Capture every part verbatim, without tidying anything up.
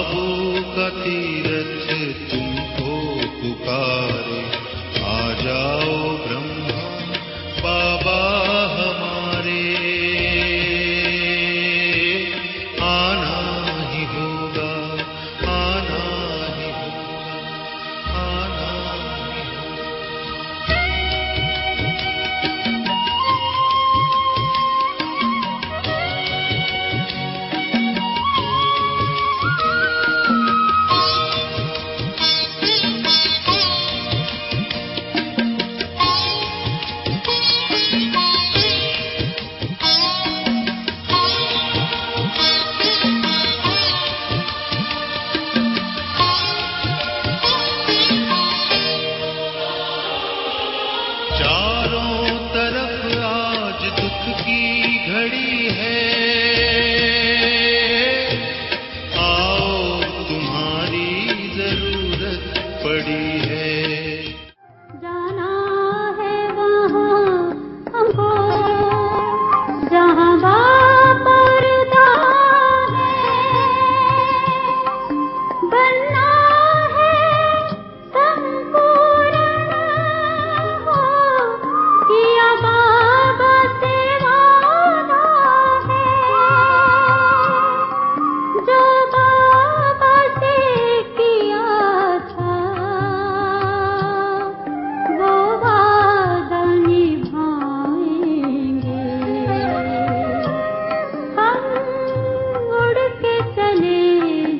बाबू का तीरथ तुमको पुकारे, आ जाओ ब्रह्मा बाबा हमारे, आना ही होगा, आना ही होगा, आना ही चारों तरफ आज दुख की घड़ी है, आओ तुम्हारी जरूरत पड़ी है। जाना है वहाँ हमको जहाँ बाप और दादा है, बनना है संपूर्ण हो, किया बाबा से वादा है, जो बाबा से किया था वो वादा निभाएंगे। हम उड़ के चले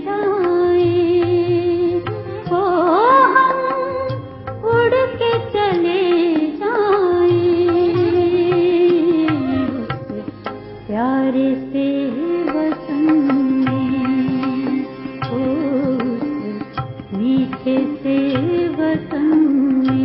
जाएं, ओ हम उड़ के चले जाएं, उस प्यारे से वतन में, उस मीठे से वतन में।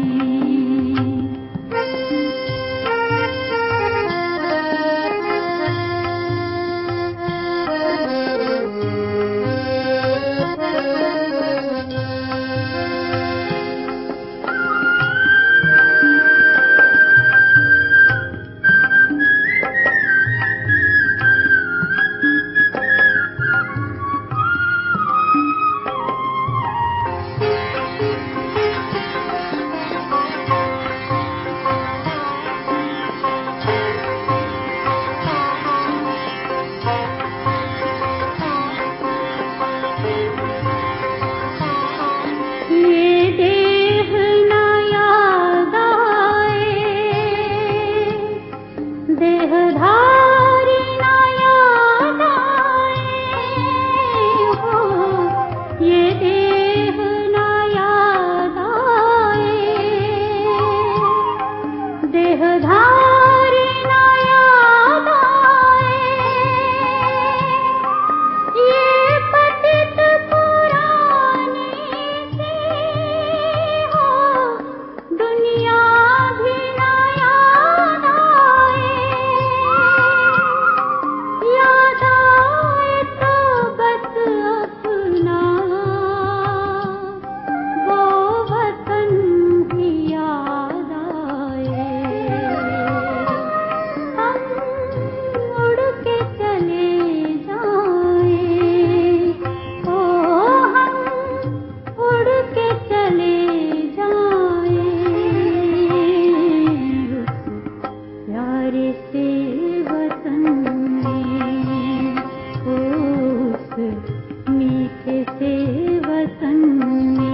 ये देह न याद आए, देहधारी न याद आए हो, ये देह न याद आए, देहधारी न याद आए, ये पतित पुरानी सी हो, दुनिया भी न याद आए, याद आए तो बस अपना वो वतन ही याद आए। हम उड़ के चले जाएं, ओ हम उड़ के चले जाएं, उस प्यारे से वतन में, उस मीठे से वतन में।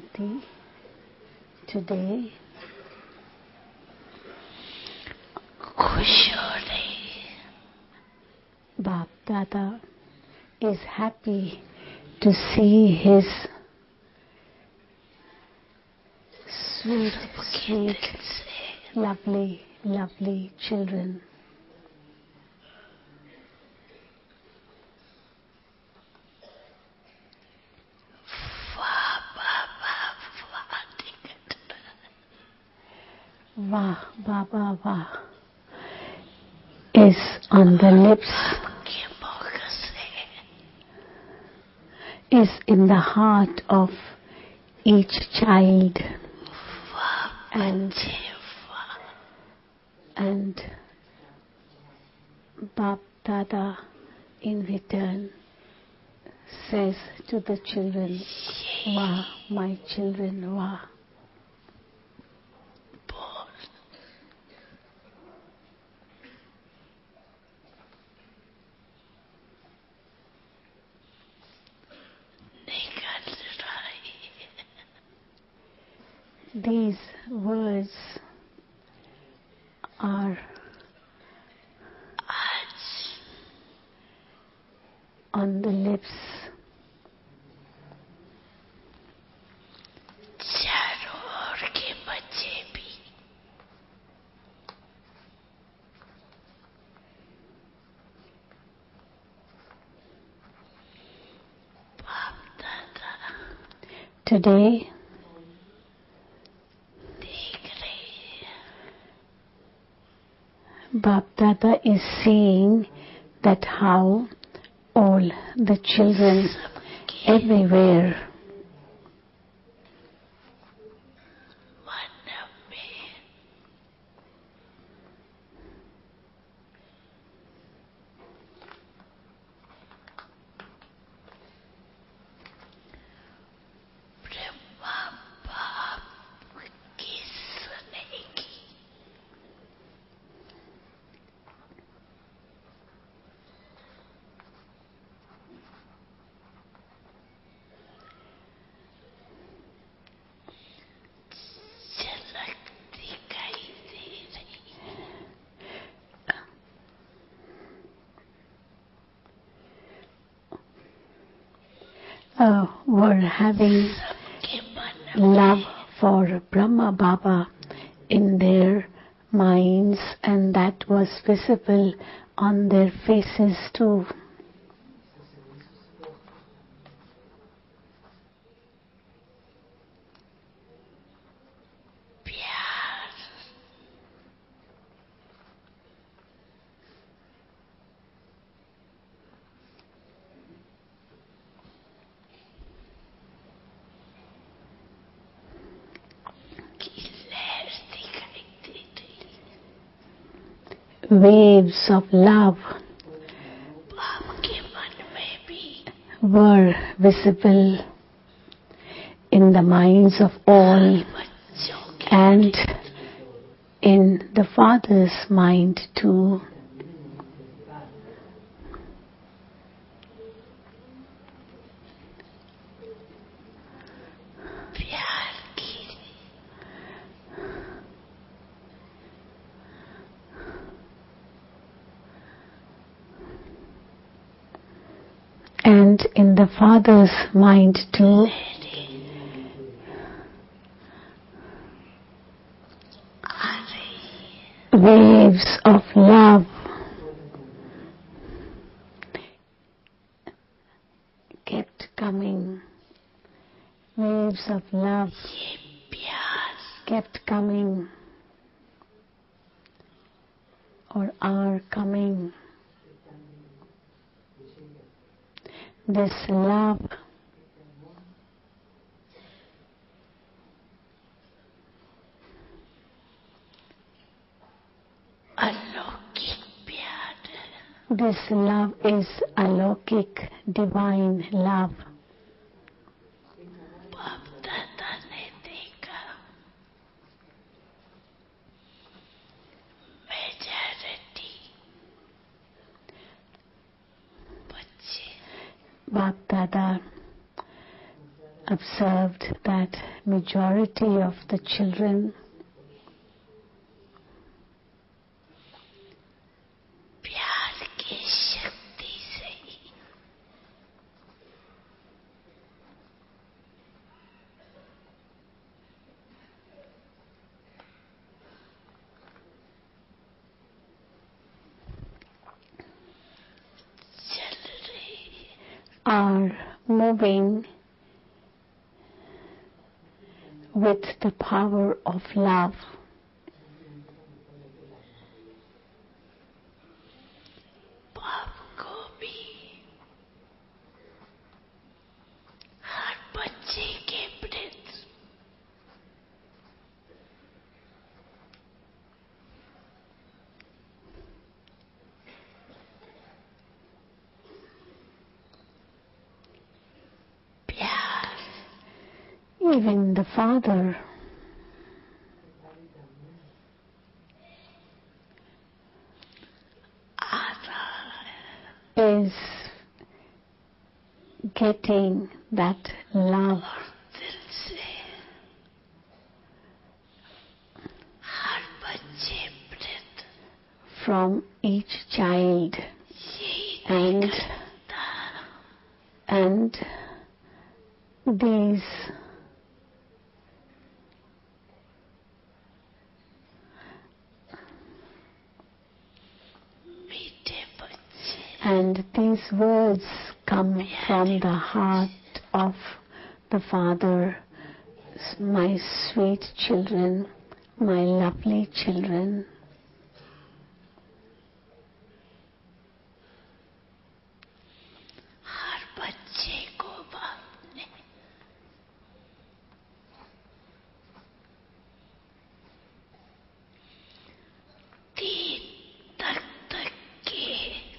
Shanti. Today, Bap Dada is happy to see his sweet, sweet, lovely, lovely children. Vah, Baba, Vah is on the lips, is in the heart of each child, and and Bap Dada in return says to the children, Vah, my children, Vah. These words are on the lips today. Bap Dada is seeing that how all the children everywhere uh, were having love for Brahma Baba in their minds, and that was visible on their faces too. Waves of love were visible in the minds of all and in the Father's mind too. And in the Father's mind too, waves of love kept coming. Waves of love kept coming or are coming. This love this love is alokik, divine love. Bap Dada observed that majority of the children प्यार की शक्ति से चल रही are moving with the power of love. बाप को भी हर बच्चे के प्रति प्यार Even the father आ रहा है is getting that love दिल से हर बच्चे प्रति from each child, यही and करता and these मीठे बच्चे and these words come from the heart of the Father. My sweet children, my lovely children. हर बच्चे को बाप ने तीन तक तक के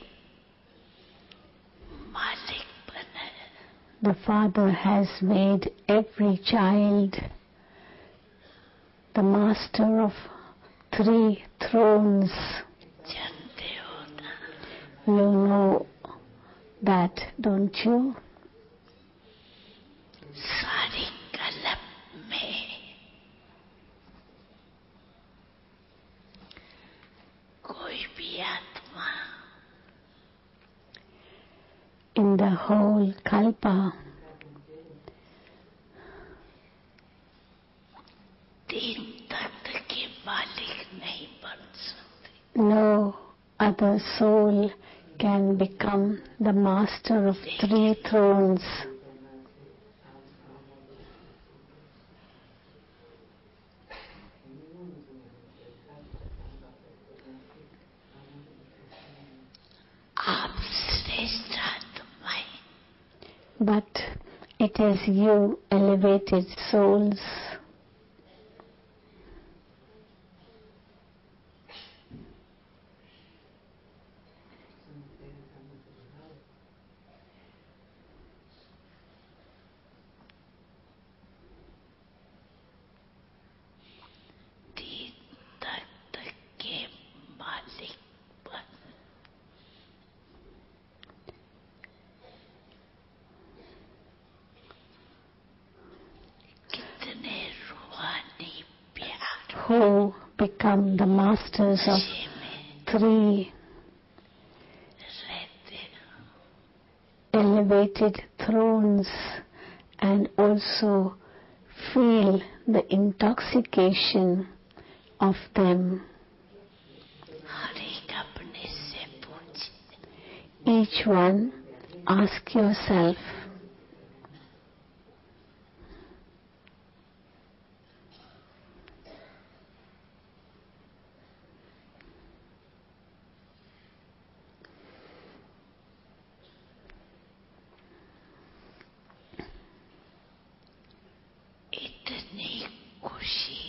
मालिक बनाया The Father has made every child the master of three thrones. जानते हो ना You know that, don't you? सारी कलम में कोई भी आत्मा In the whole Kalpa, तीन तख्त के मालिक नहीं बन सकते no other soul can become the master of three thrones. आप श्रेष्ठ आत्माएं But it is you, elevated souls, तीन तख्त के मालिक बन कितने रूहानी प्यार who become the masters of खुशी में three रहते हो elevated thrones and also feel the intoxication of them. हर एक अपने से पूछे Each one, ask yourself, इतनी खुशी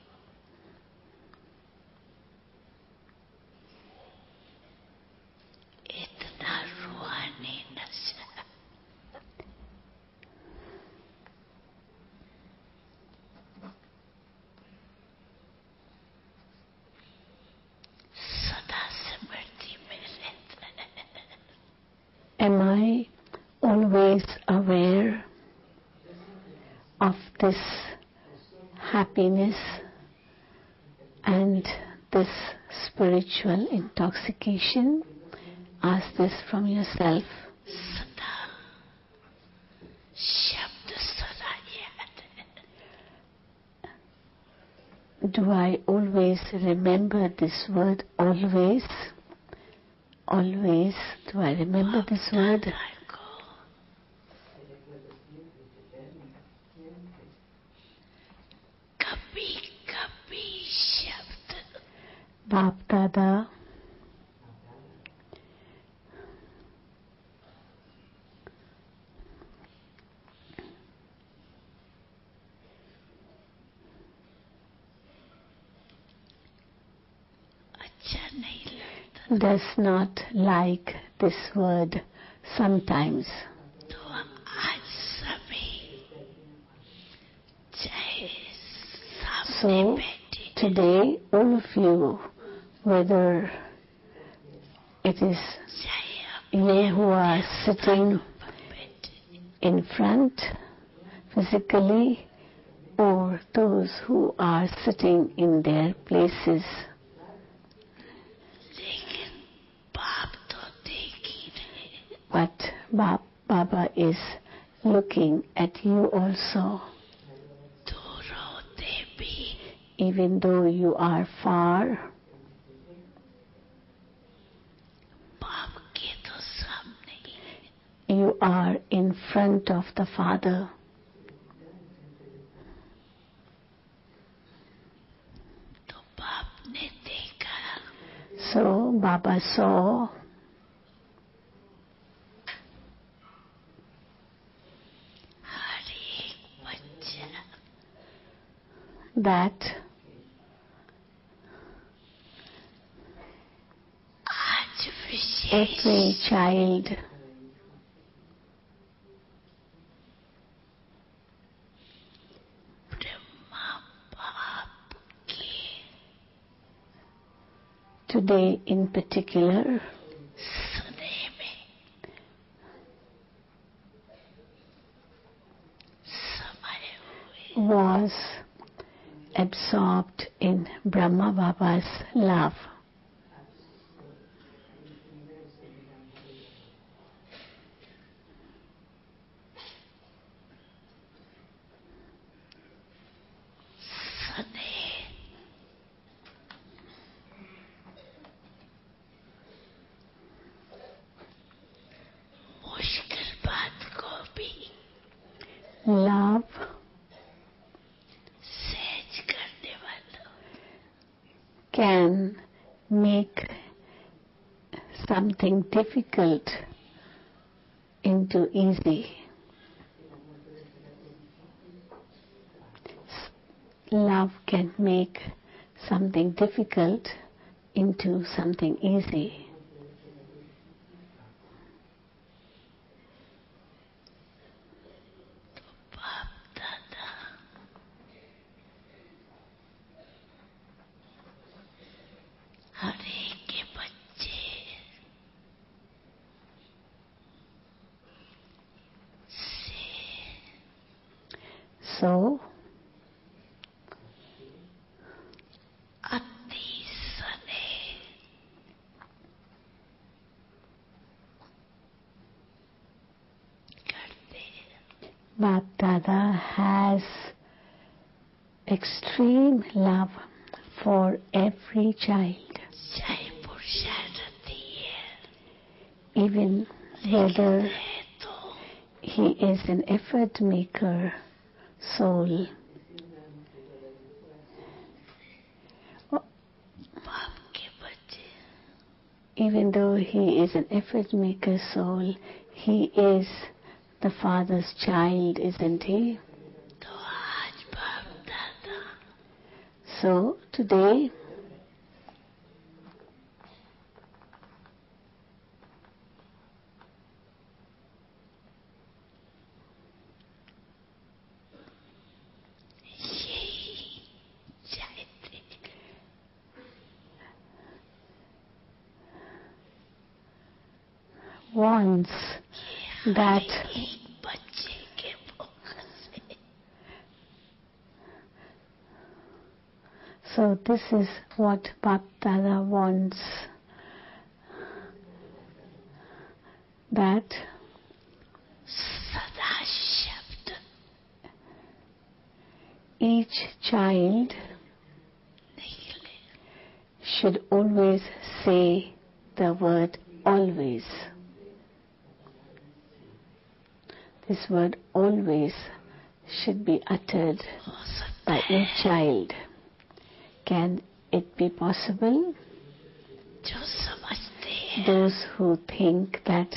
इतना रूहानी नशा सदा स्मृति में रहता है am I always aware? this happiness and this spiritual intoxication? Ask this from yourself. सदा शब्द सदा याद है। Do I always remember this word? Always? Always? Do I remember this word? को कभी कभी शब्द Bap Dada अच्छा नहीं लगता does not like this word sometimes. तो आज सभी चाहे सामने So बैठे today, all of you, whether it is चाहे आप you who are sitting पर बैठे in front physically or those who are sitting in their places, लेकिन बाप तो देख ही रहे but Bab, Baba is looking at you also, दूर होते भी even though you are far. बाप के तो सामने ही You are in front of the Father. तो बाप ने देखा So Baba saw हर एक बच्चा that आज विशेष every child ब्रह्मा बाप के today in particular सने में समाये हुए was absorbed in Brahma Baba's love. सने मुश्किल बात को भी Love सहज करने वालों can make something difficult into easy. Love can make something difficult into something easy. बाप दादा हर एक के बच्चे से So अति सने करते Bap Dada has extreme love for every child, चाहे पुरुषार्थी है even whether है तो he is an effort maker soul. बाप के बच्चे Even though he is an effort maker soul, he is the Father's child, isn't he? तो आज बाप दादा So today यही चाहते wants that एक बच्चे के मुख से So this is what Bap Dada wants, that सदा शब्द each child निकले, should always say the word always. This word always should be uttered हो सकता by है each child. Can it be possible? जो समझते हैं Those who think that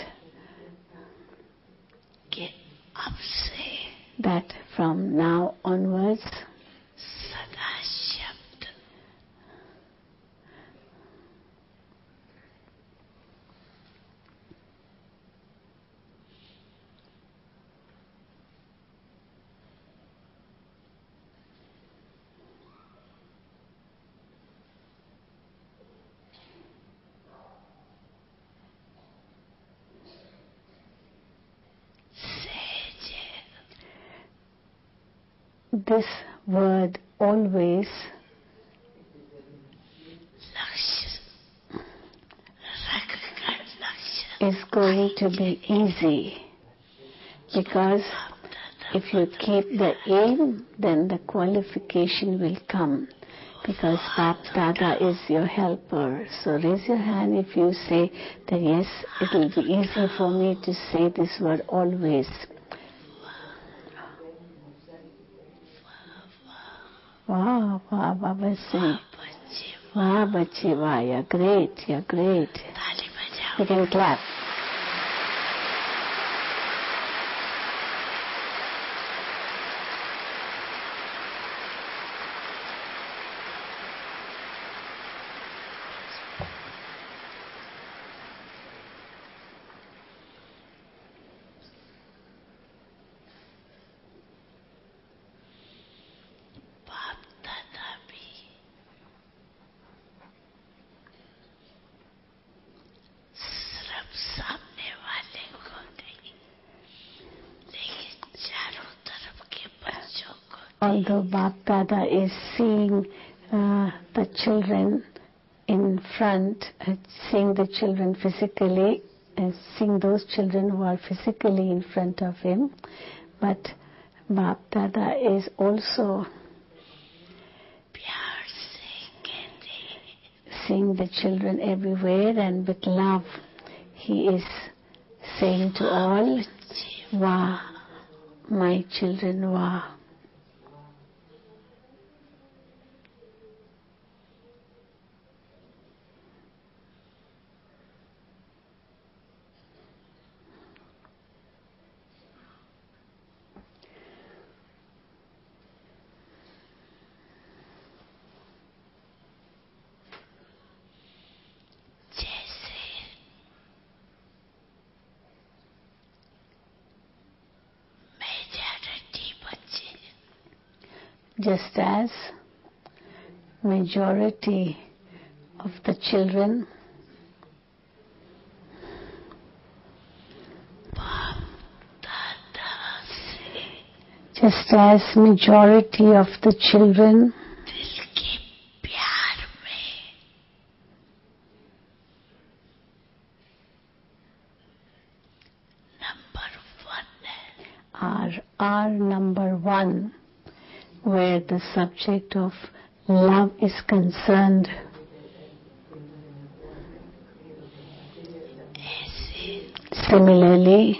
कि अब से that from now onwards सदा शब्द this word always लक्ष्य रखकर लक्ष्य is going to be easy, because if you keep the aim, then the qualification will come, because Bap Dada is your helper. So raise your hand if you say that yes, it will be easy for me to say this word always. Wow, wow, Baba Singh. बच्चे Wow, bache, wow, you're great, you're great. ताली बजाओ You can clap. बाप दादा भी सिर्फ सामने वाले को नहीं लेकिन चारों तरफ के बच्चों को Although Bap Dada is seeing uh, the children in front, uh, seeing the children physically, and seeing those children who are physically in front of him, but Bap Dada is also प्यार से कहते हैं seeing the children everywhere, and with love he is saying to all, बच्चे Wah, my children, Wah. जैसे majority बच्चे Just as majority of the children बाप दादा से just as majority of the children दिल के प्यार में नंबर वन है are are number one where the subject of love is concerned. ऐसे Similarly,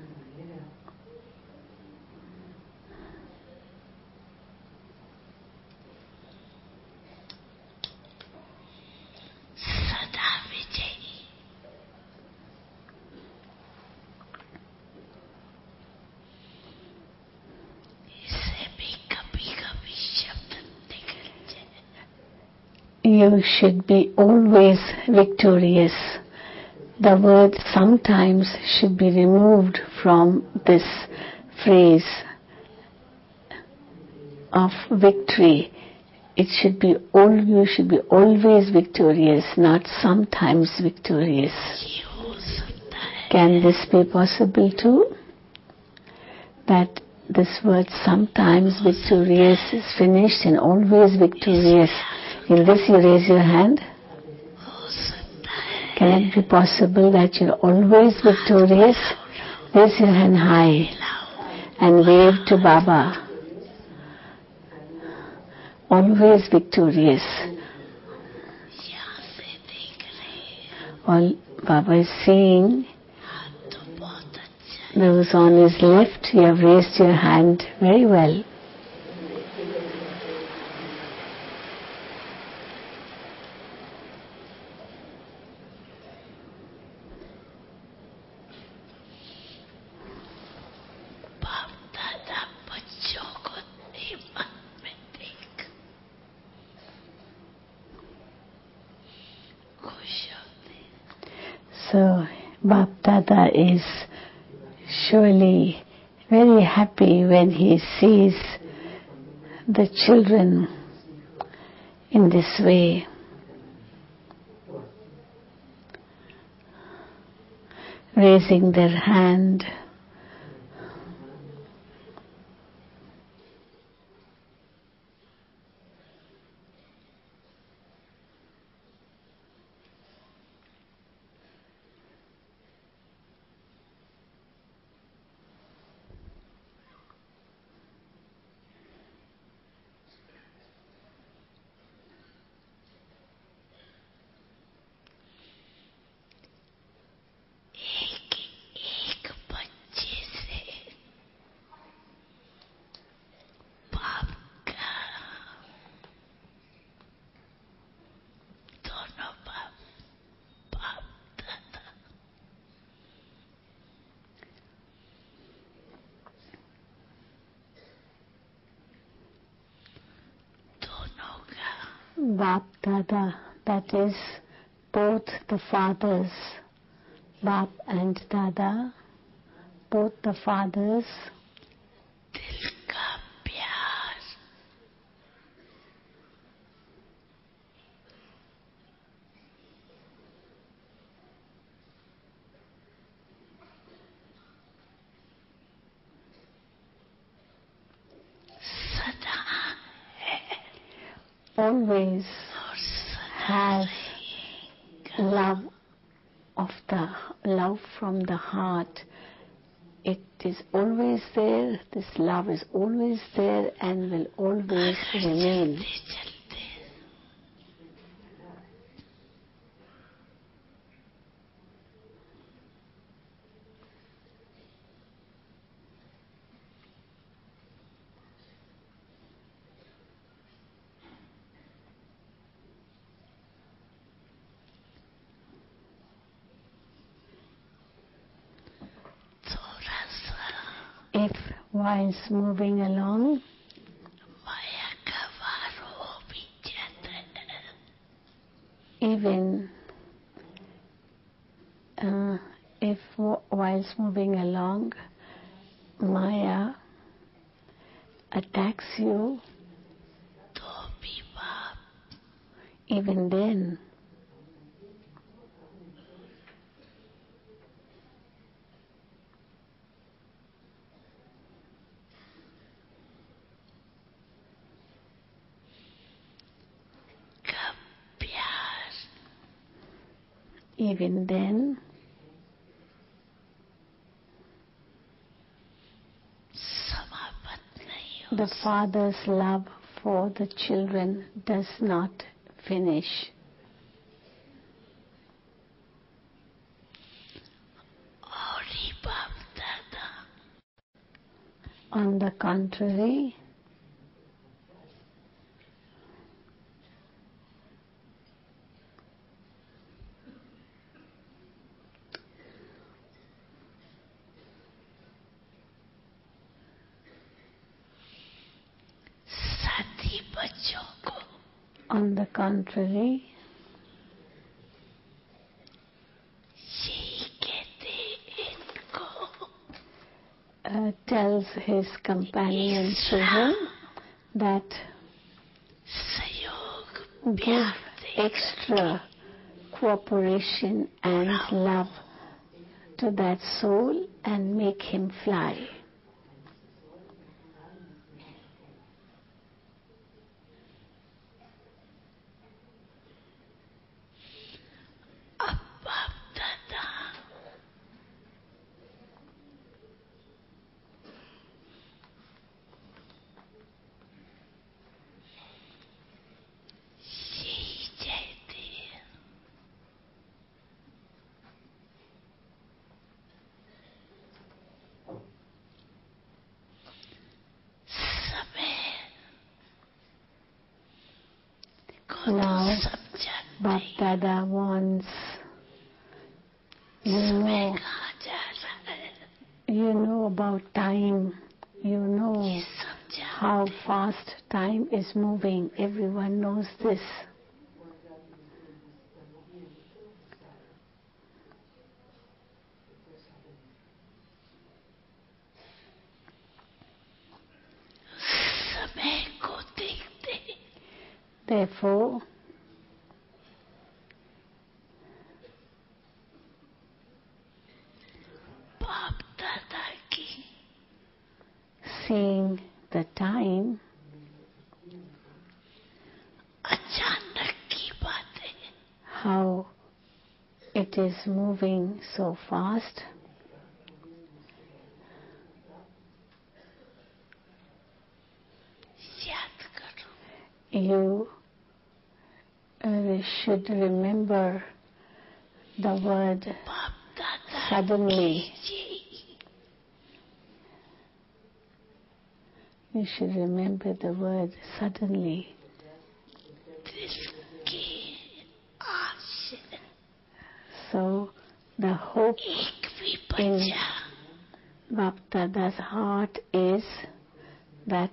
सदा विजयी इसे भी कभी कभी शब्द निकल जाए you should be always victorious. The word sometimes should be removed from this phrase of victory. It should be all, you should be always victorious, not sometimes victorious. ये हो सकता है Can this be possible too? That this word sometimes victorious is finished and always victorious. In this you raise your hand. हो सकता है Can it be possible that you're always victorious? Raise your hand high and wave to Baba. Always victorious. यहाँ से देख रहे हैं All Baba is seeing. हाथ तो बहुत अच्छा Those on his left, you have raised your hand very well. बाप दादा बच्चों को हिम्मत में देख खुश होते So, Bap Dada is surely very happy when he sees the children in this way. Raising their hand. एक एक बच्चे से बाप का दोनों बाप बाप दादा दोनों का Bap Dada, that is both the fathers, Bap and Dada, both the fathers, दिल का प्यार सदा है always और सदा has love of the love from the heart. It is always there. This love is always there and will always remain. चलते चलते थोड़ा सा If whilst moving along, माया का वार हो भी जाता है even uh, if w- whilst moving along, Maya attacks you, तो भी बाप even then, का प्यार even then, समाप्त नहीं हो the father's love for the children does not finish. और ही बाप दादा On the contrary, साथी बच्चों को on the contrary, यही कहते इनको uh, tells his companion children that सहयोग give प्यार देकर extra cooperation and love to that soul and make him fly. तो Now, सब जानते Bap हैं Dada wants, you समय know, कहाँ जा रहा है, you know about time, you ये know सब how जानते हैं। fast time is moving. Everyone knows this. समय को देखते Therefore, बाप दादा की seeing the time, अचानक की बातें, how it is moving so fast, याद करो। you uh, should remember the word बाप दादा suddenly. की You should remember the word suddenly. दिल की आश So the hope एक भी in बचा Bap Dada's heart is that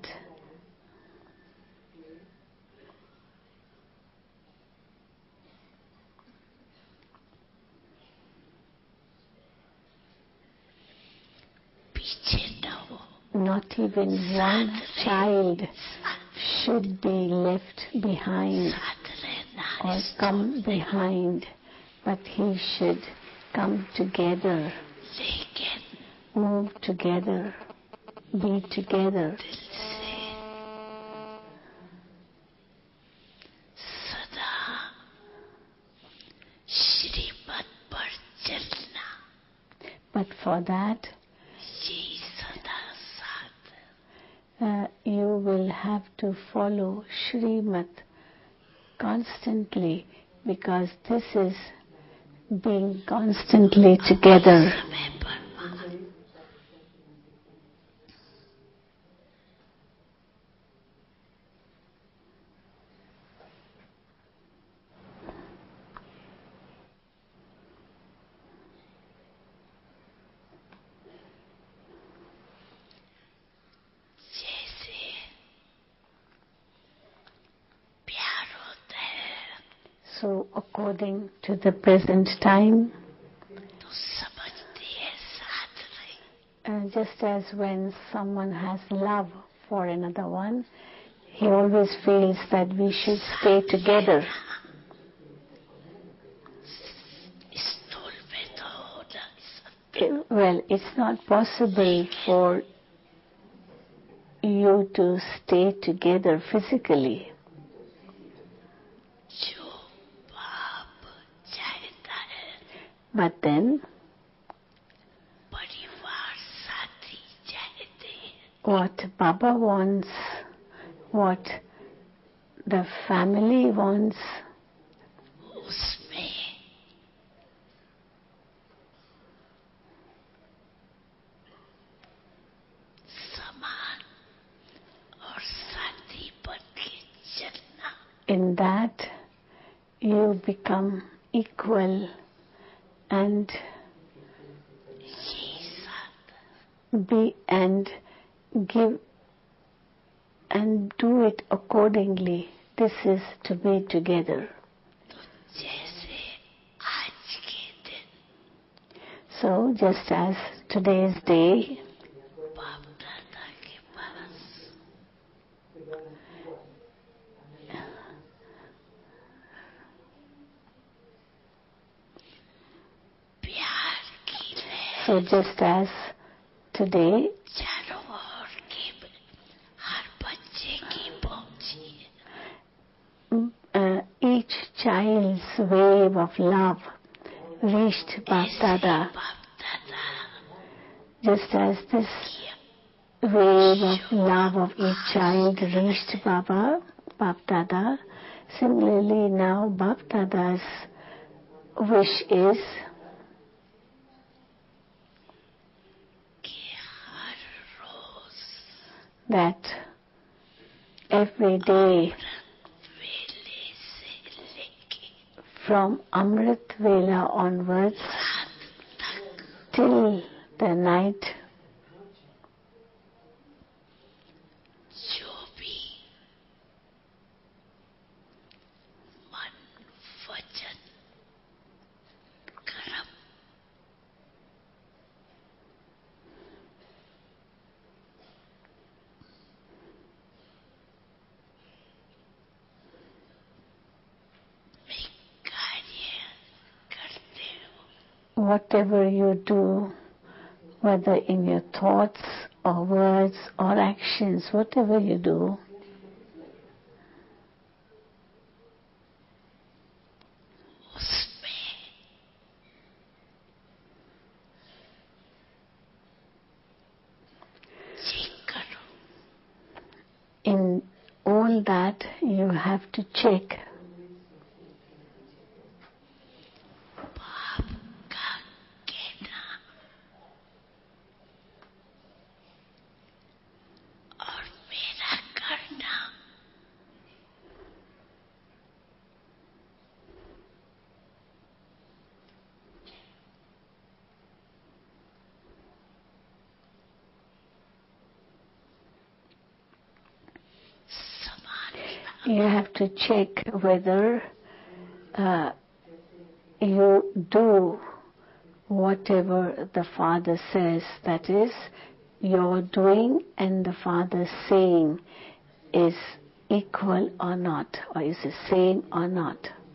पीछे न हो, not even one child should be left behind साथ रहना or है, come behind, but he should come together, लेकिन move together, be together. दिल से सदा श्रीमत पर चलना, But for that, यही सदा साथ uh, you will have to follow Shrimat constantly, because this is being constantly together. समय पर मान। जैसे प्यार होता है So according to the present time, तो समझते हैं साथ रहे, uh, just as when someone has love for another one, he always feels that we should stay together. स्थूल में तो हो ना सकता, Eh, Well, it's not possible for you to stay together physically, जो बाप चाहता है but then परिवार साथी चाहते हैं, what Baba wants, what the family wants, उसमें समान और साथी बन के चलना, in that you become equal and यही साथ be and give and do it accordingly. This is to be together. तो जैसे आज के दिन So just as today's day, बाप दादा के पास प्यार की लहर so just as today, चारों ओर की हर बच्चे की पहुंची है, uh, each child's wave of love reached Bap ऐसे Dada, बाप दादा just as this की wave of love of each child reached Baba, Bap Dada. Similarly, now Bap Dada's wish is कि हर रोज that every day वेले से from Amrit Vela onwards रात तक till the night, जो भी मन वचन कर्म में कार्य करते हो, whatever you do, whether in your thoughts or words or actions, whatever you do, उसमें चेक करो, in all that you have to check बाप का कहना और मेरा करना समान है। you have to check whether uh, you do whatever the Father says, that is, your doing and the Father saying is equal or not, or is the same or not.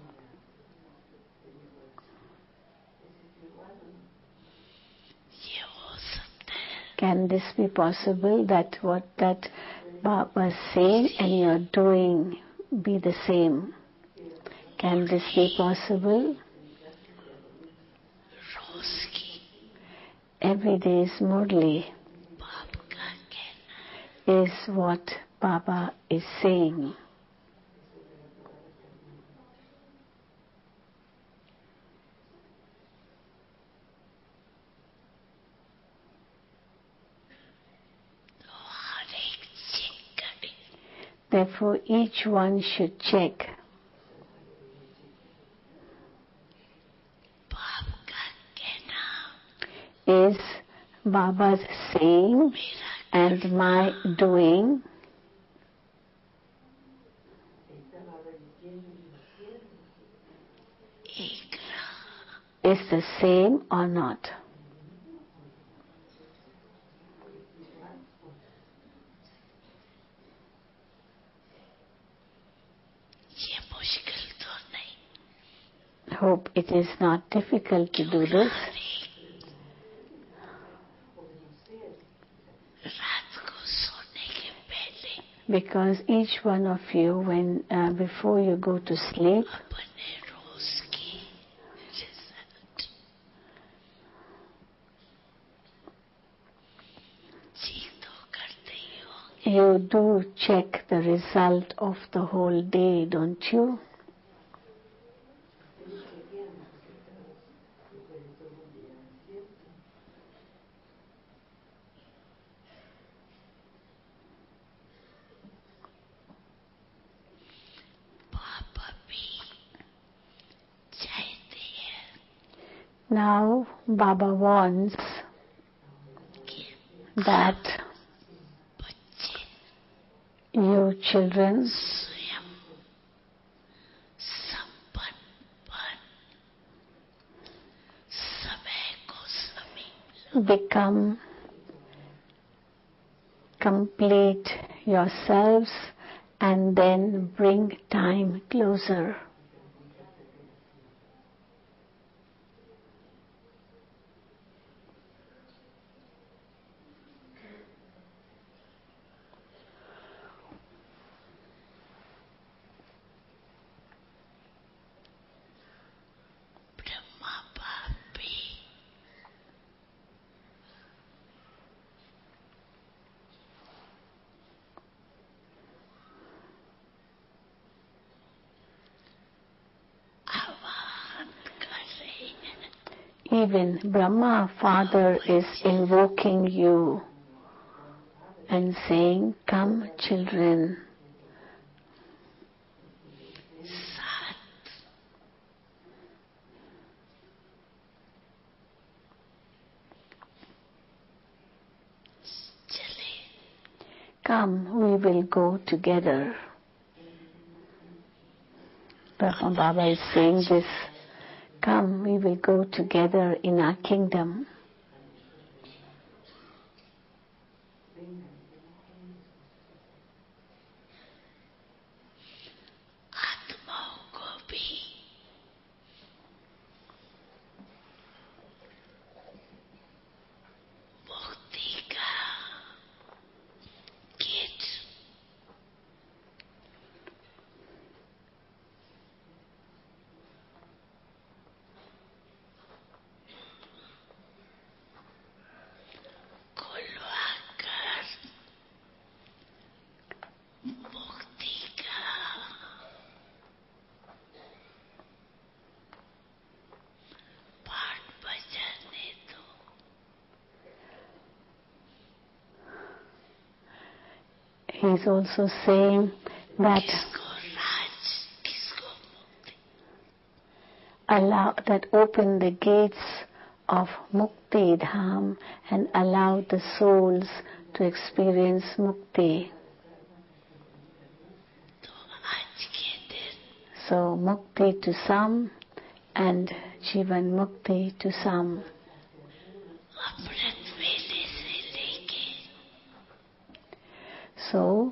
ये हो सकता है Can this be possible, that what that Baba is saying and you're doing be the same? Can this be possible? रोज की Every day's Murli बाप का कहना is what Baba is saying. तो हर एक चेक करे Therefore, each one should check, बाप का कहना is Baba's saying मेरा and my doing एक रहा, is the same or not? ये मुश्किल तो नहीं। Hope it is not difficult to do this, हर एक रात को सोने के पहले because each one of you, when uh, before you go to sleep, अपने रोज की रिजल्ट चेक तो करते ही होंगे। you do check the result of the whole day, don't you? पापा भी चाहते हैं Now Baba wants कि that बच्चे you children स्वयं संपन्न बन समय को समीप become complete yourselves and then bring time closer. Brahma बाप भी आह्वान कर रहे हैं Even Brahma Father is invoking you and saying, come children, साथ come, we will go together. Brahma Baba is saying this, come, we will go together in our kingdom. आत्माओं को भी मुक्ति का गेट खुलवा कर मुक्ति का पाठ बजाने दो. He is also saying that किसको राज, किसको मुक्ति. allow that open the gates of Mukti Dham and allow the souls to experience Mukti. तो आज के दिन So Mukti to some and Jivan Mukti to some. अमृत वेले से लेके So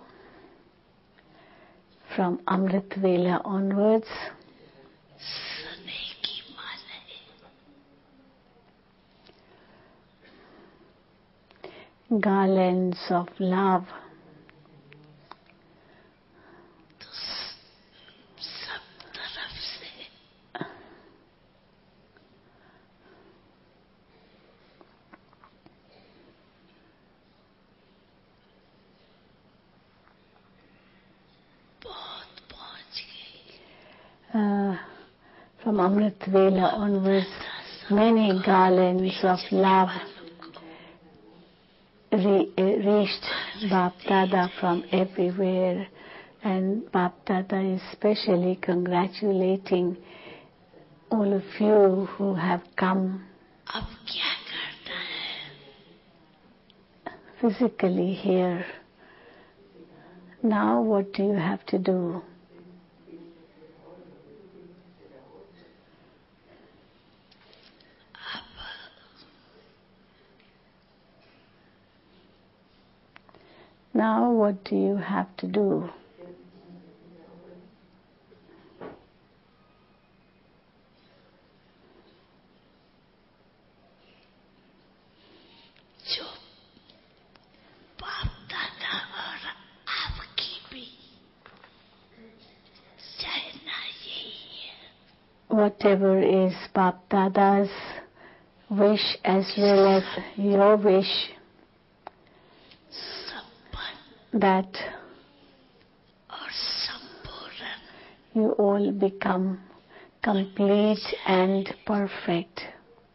from Amrit Vela onwards, सने की मालाएं garlands of love तो स- सब तरफ से बहुत पहुंच गई. uh, from Amrit Vela onwards, many garlands of love re- uh, reached Bap Dada from everywhere, and Bap Dada is specially congratulating all of you who have come अब क्या करना है? physically here. Now what do you have to do? Now what do you have to do? जो बाप दादा और आपकी भी चाहना यही है. Whatever is Bap Dada's wish as well as your wish, संपन्न that और संपूर्ण you all become complete and perfect.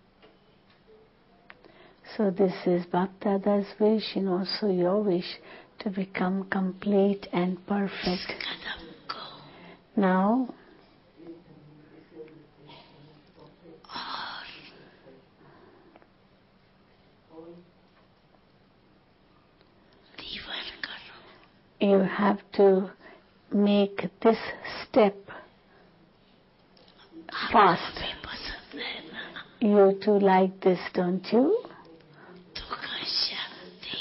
So this is Bap Dada's wish and also your wish to become complete and perfect. कदम को Now और तीव्र करो. you have to make this step fast. भी पसंद है ना. You too like this, don't you? दुख शांति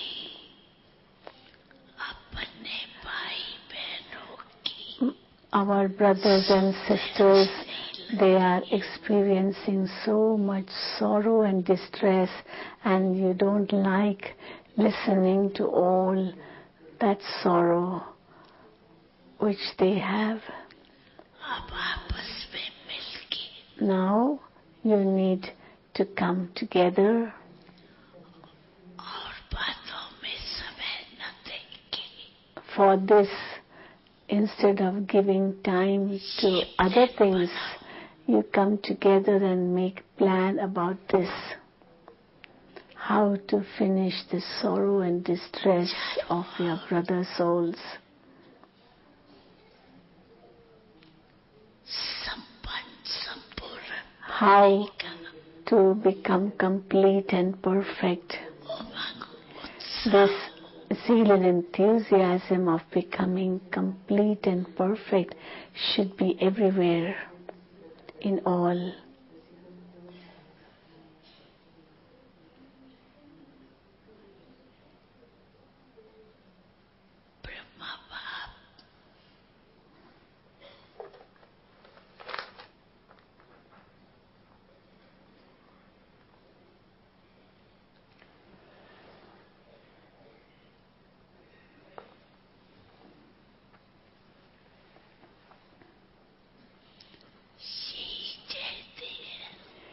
अपने भाई बहनों की Our brothers and sisters, they are experiencing so much sorrow and distress, and you don't like listening to all that sorrow which they have. अब आपस में मिलके Now you need to come together और बातों में समय न देंगे. for this. Instead of giving time to other things, you come together and make plan about this. How to finish the sorrow and distress of your brother souls. संपन्न संपूर्ण How to become complete and perfect. Umang This zeal and enthusiasm of becoming complete and perfect should be everywhere, in all. Brahma Bab she कहते हैं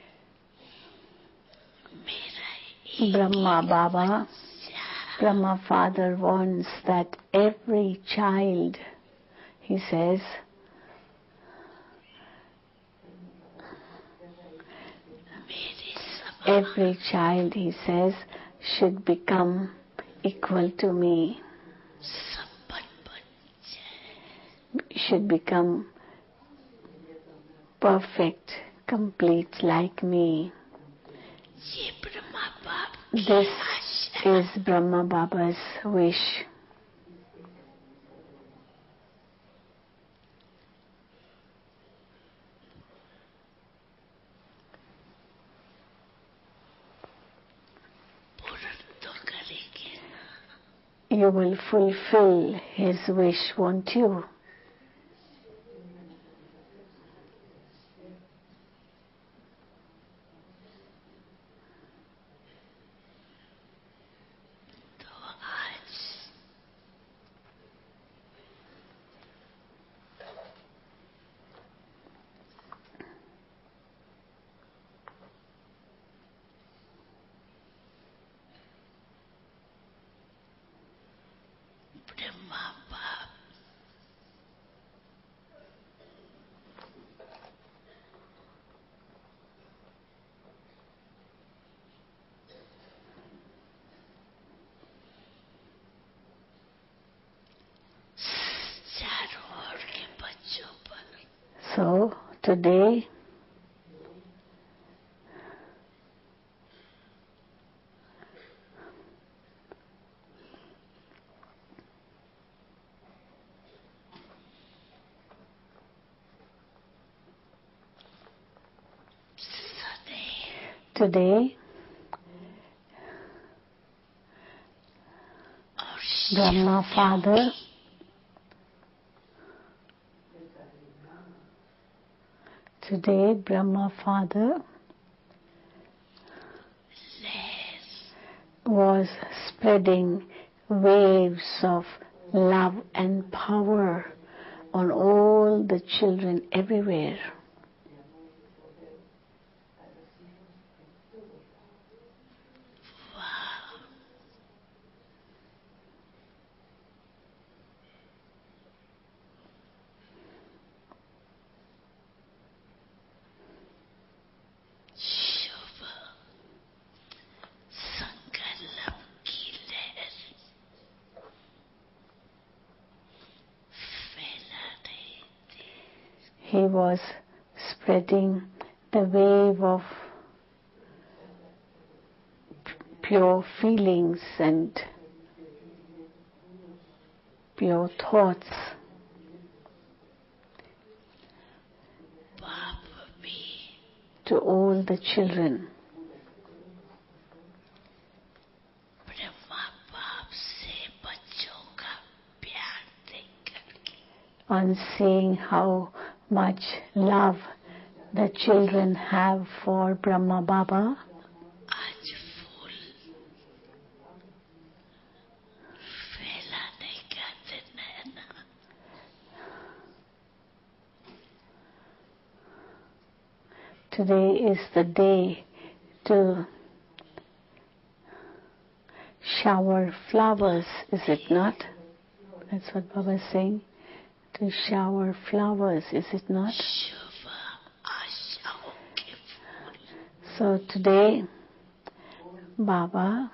मेरा Brahma Baba, Brahma Father wants that every child, he says, मेरे समान every child, he says, should become equal to me, संपन्न बन जाए should become perfect, complete like me. ये ब्रह्मा बाप की This Asha is Brahma Baba's wish. पूर्ण तो करेंगे You will fulfill his wish, won't you? तो आज ब्रह्मा बाप चारों ओर के बच्चों पर So, today, सदैव today, और Brahma Father, today, Brahma Father लहर was spreading waves of love and power on all the children everywhere. वाह शुभ संकल्प की लहर फैला रही थी He was spreading the wave of pure feelings and pure thoughts. बाप भी To all the children. Brahma बाप से बच्चों का प्यार देखकर On seeing how much love the children have for Brahma Baba, आज फूल फैलाने का दिन है ना today is the day to shower flowers, is it not? That's what Baba is saying. To shower flowers, is it not? शुभ आशाओं के फूल So today, Baba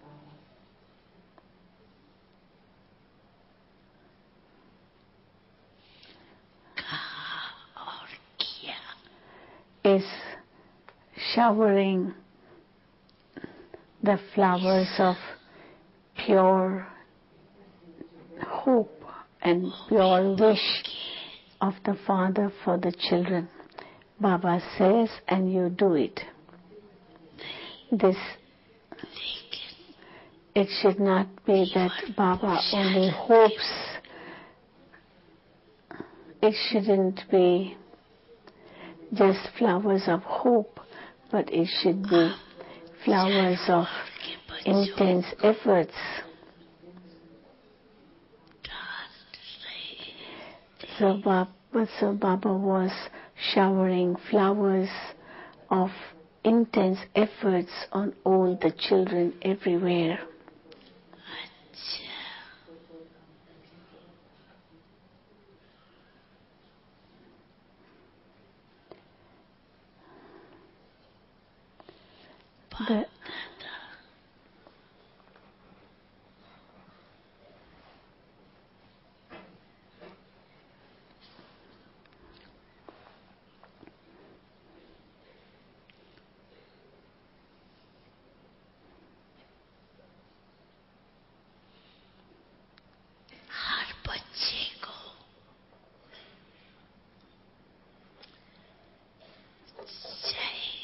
कहा और किया is showering the flowers of pure hope and pure wish of the Father for the children. Baba says and you do it. This, it should not be that Baba only hopes. It shouldn't be just flowers of hope, but it should be flowers of intense efforts. So Baba, so Baba was showering flowers of intense efforts on all the children everywhere. The, हर बच्चे को चाहिए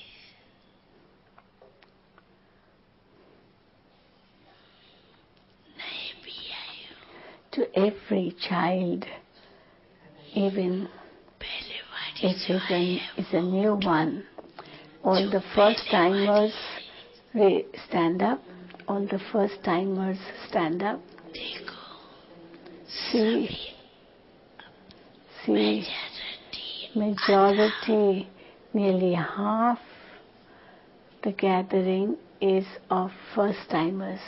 नए भी आयु to every child, even पहले वाली if जो it's है a, is a new one, all the first timers they stand up. All the first timers stand up. देखो See, see, majority majority, nearly half the gathering is of first timers.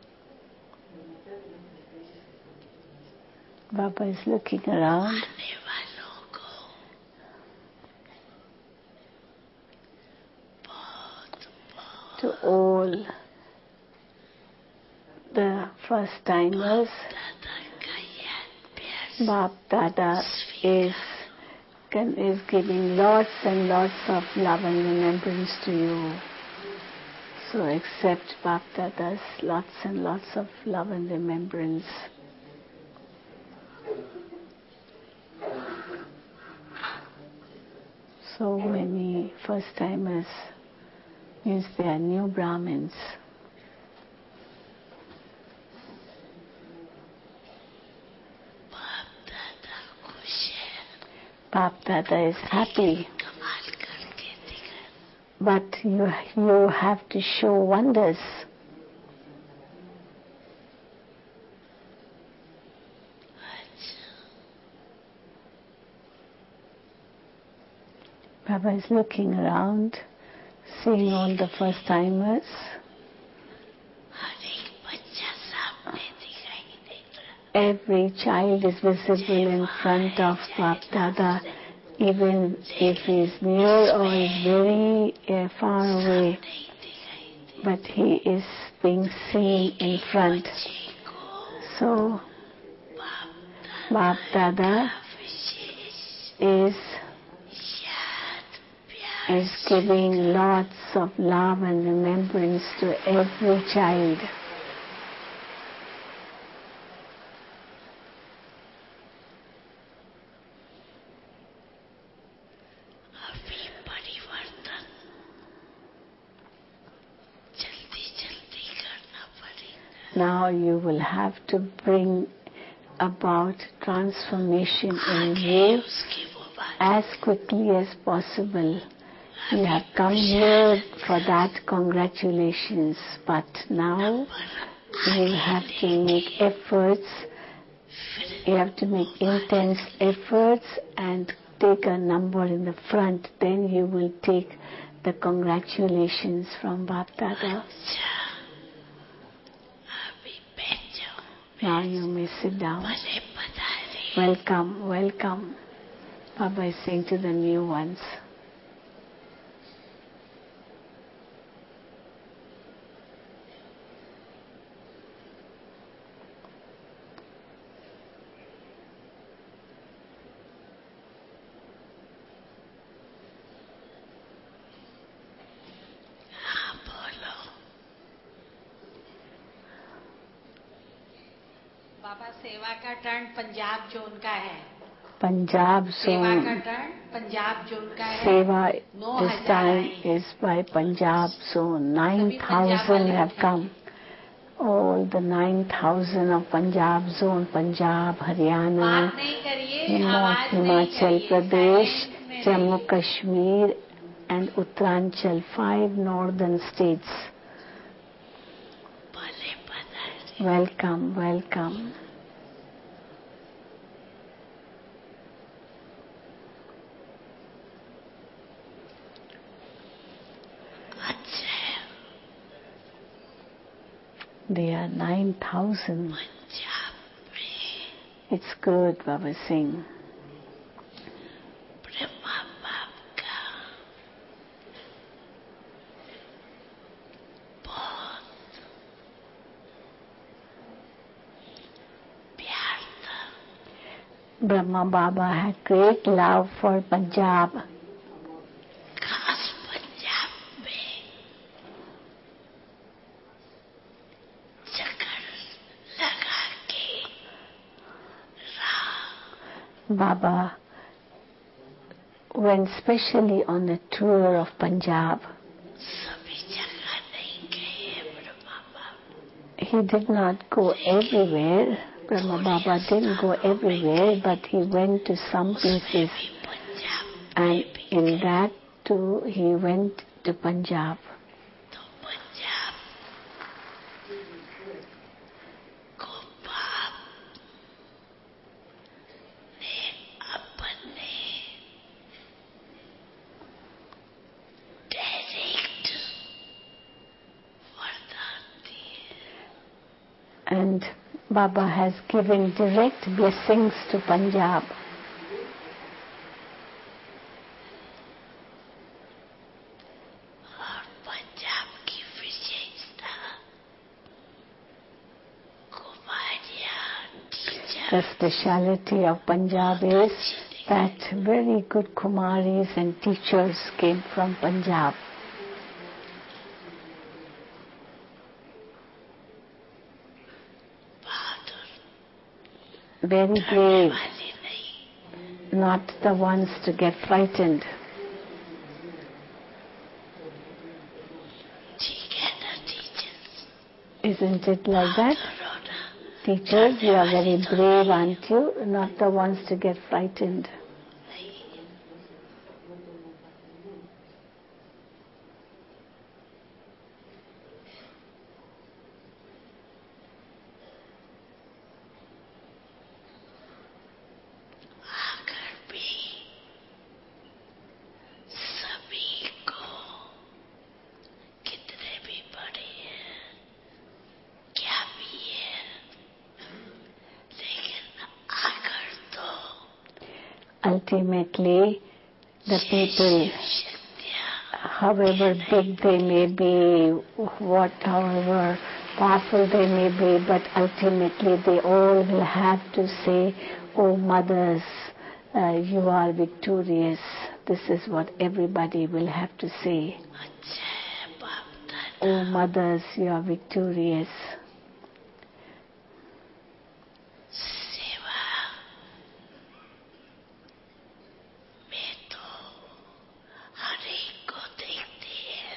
Baba is looking around आने वालों को बहुत बहुत to all the first timers. दादा का याद प्यार Bap Dada is, can, is giving lots and lots of love and remembrance to you. So accept Bap Dada's lots and lots of love and remembrance. So many first timers means they are new Brahmins. बाप दादा खुश है Bap Dada is happy, कमाल करके दिखा but you, you have to show wonders. अच्छा Baba is looking around, seeing all the first timers. हर एक बच्चा सामने दिखाई देता है Every child is visible in front of Bap Dada, even if he is near or is very uh, far away, नहीं दिखाई दे but he is being seen in front. बच्चे को So बाप Bap Dada विशेष is, याद प्यार is giving lots of love and remembrance to every child. अभी परिवर्तन जल्दी जल्दी करना पड़ेगा Now you will have to bring about transformation in you उसकी वो बात as quickly as possible. You have come here for that, congratulations. But now you have to make efforts, you have to make intense efforts and take a number in the front. Then you will take the congratulations from Bap Dada. अच्छा अभी बैठ जाओ Now you may sit down. भले पधारे Welcome, welcome. Baba is saying to the new ones. हाँ बोलो बाबा सेवा का टर्न पंजाब जोन का है. Punjab सेवा का zone. टर्न पंजाब जोन का है. Seva नौ this हजार time आए. is by Punjab zone. Nine सभी पंजाब thousand वाले have उठे. come. All the nine thousand of Punjab zone, Punjab, Haryana, बात नहीं करिए, Hima- आवाज नहीं Himachal करिए, Pradesh, silent में Jammu रहिए. Kashmir and Uttaranchal, five northern states. भले पधारे. Welcome, welcome. अच्छा है. They are nine thousand. Punjab में It's good, Baba Singh. Brahma बाप का बहुत प्यार था. Brahma Baba had great love for Punjab. खास पंजाब में चक्कर लगा के रहा. Baba went specially on a tour of Punjab. सभी जगह नहीं गए ब्रह्मा बाप. He did not go everywhere. Brahma Baba didn't go everywhere, but he went to some places. भी Punjab And in that too, he went to Punjab. तो पंजाब को बाप ने अपने डायरेक्ट वरदान दिए. And Baba has given direct blessings to Punjab. और पंजाब की विशेषता कुमारियाँ teacher The speciality of Punjab is that very good Kumaris and teachers came from Punjab. बहादुर Very brave, वाले नहीं. not the ones to get frightened. ठीक है ना teachers. Isn't it like that? रोना Teachers, you are very brave, aren't you? Not the ones to get frightened. नहीं. आकर भी सभी को कितने भी बड़े हैं, क्या भी है, लेकिन आकर तो Ultimately, the people, शक्तियाँ however big they may be, what, however powerful they may be, but ultimately they all will have to say, "Oh mothers, uh, you are victorious." This is what everybody will have to say. अच्छा है बाप दादा. "Oh mothers, you are victorious." सेवा में तो हर एक को देखते हैं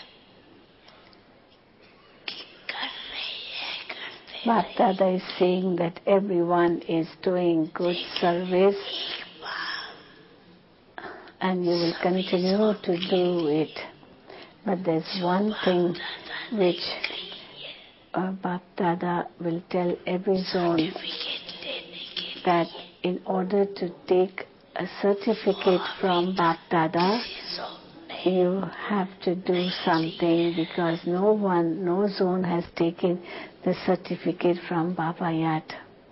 कि कर रही है, करते Bapdada is saying that everyone is doing good service एक बार and you will continue to do it. But there's one thing दादा which कही है, uh, Bapdada will tell every zone, certificate लेने के लिए that in order to take a certificate from Bapdada, चीजों ने you have to do something, because no one, no zone has taken the certificate from Baba yet.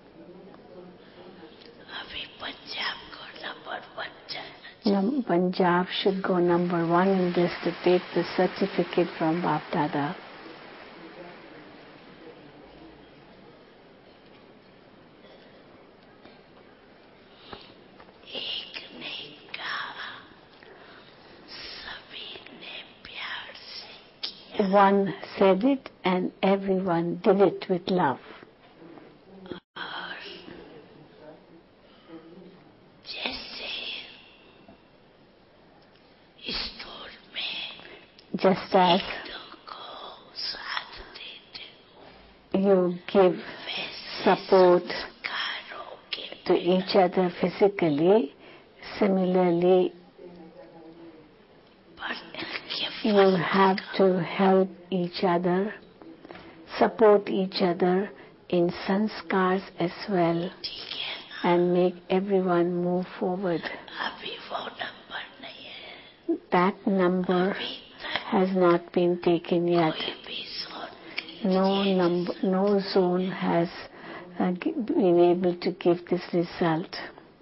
अभी पंजाब को number one जाना. Num- Punjab should go number one in this to take the certificate from Bapdada. एक ने कहा, सभी ने प्यार से किया. One said it and everyone did it with love. और just as को साथ देते हो you give support कारों के to each other physically, similarly बढ़ने के you have to help each other, support each other in sanskars as well, ठीक है ना and make everyone move forward. अभी वो नंबर नहीं है That number अभी तक has not been taken yet. कोई भी सोच No number, no zone has uh, g- been able to give this result.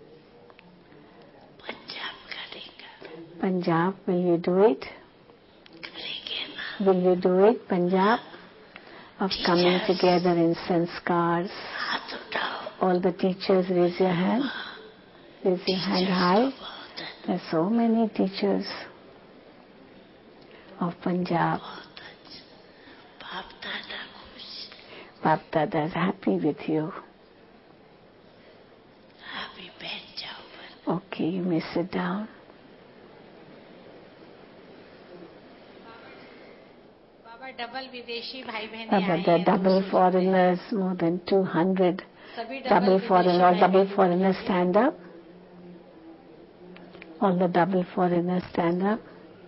Punjab करेगा Punjab, will you do it? करेंगे ना Will you do it, Punjab? Of coming together in sanskars. हाथ उठाओ All the teachers, raise your hand. Raise your hand high. बहुत है There are so many teachers of Punjab. बहुत अच्छा बाप दादा खुश Bap Dada is happy with you. अभी बैठ जाओ Okay, you may sit down. Baba double विदेशी भाई बहनें Baba, आए the हैं double दो सौ foreigners, more than two hundred. सभी Double विदेशी foreigner, all भाई double बहनें foreigners stand up. All the double foreigners stand up.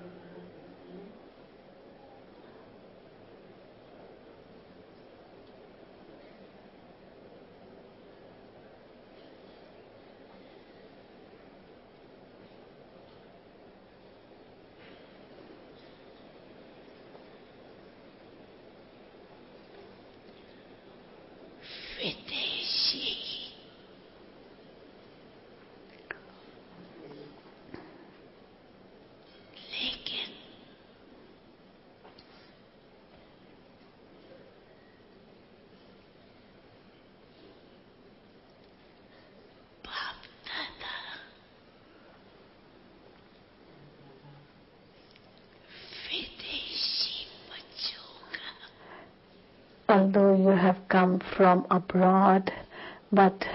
विदेशी लेकिन बाप दादा विदेशी बच्चों का Although you have come from abroad, but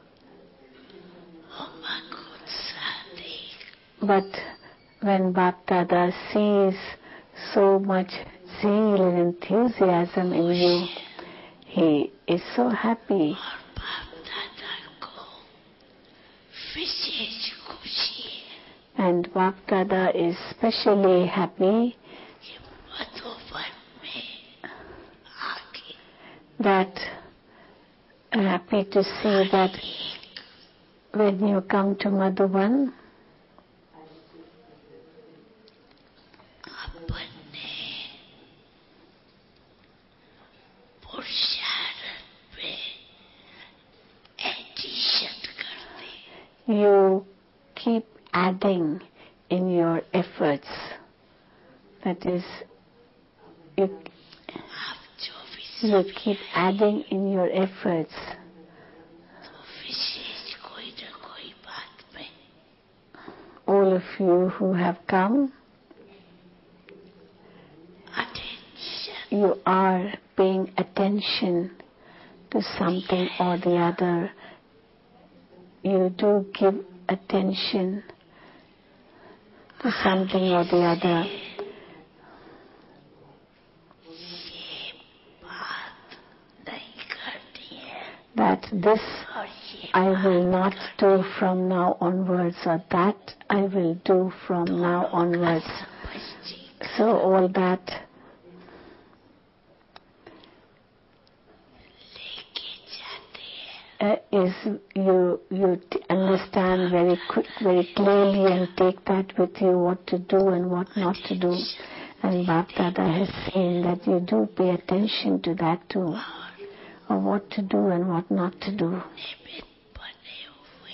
उमंग उत्साह देख but when Bap Dada sees so much zeal and enthusiasm in you, he is so happy. और बाप दादा को विशेष खुशी है And Bap Dada is especially happy कि मधुबन में आके that happy to see that when you come to Madhuban, अपन ने पुरुषार्थ पे एडिशन कर दी you keep adding in your efforts. That is, you, आप जो भी you सब keep adding in your efforts. तो विशेष कोई न कोई बात में All of you who have come, attention you are paying attention to something or the other. You do give attention to something or the other. ये बात नहीं करनी है That this और ये I will not do from now onwards, or that I will do from now onwards. समझती So all that लेके जाते हैं uh, is you you t- understand very quick, very clearly, and take that with you, what to do and what not to do. And Bap Dada has seen that you do pay attention to that too, or what to do and what not to do. निमित्त बने हुए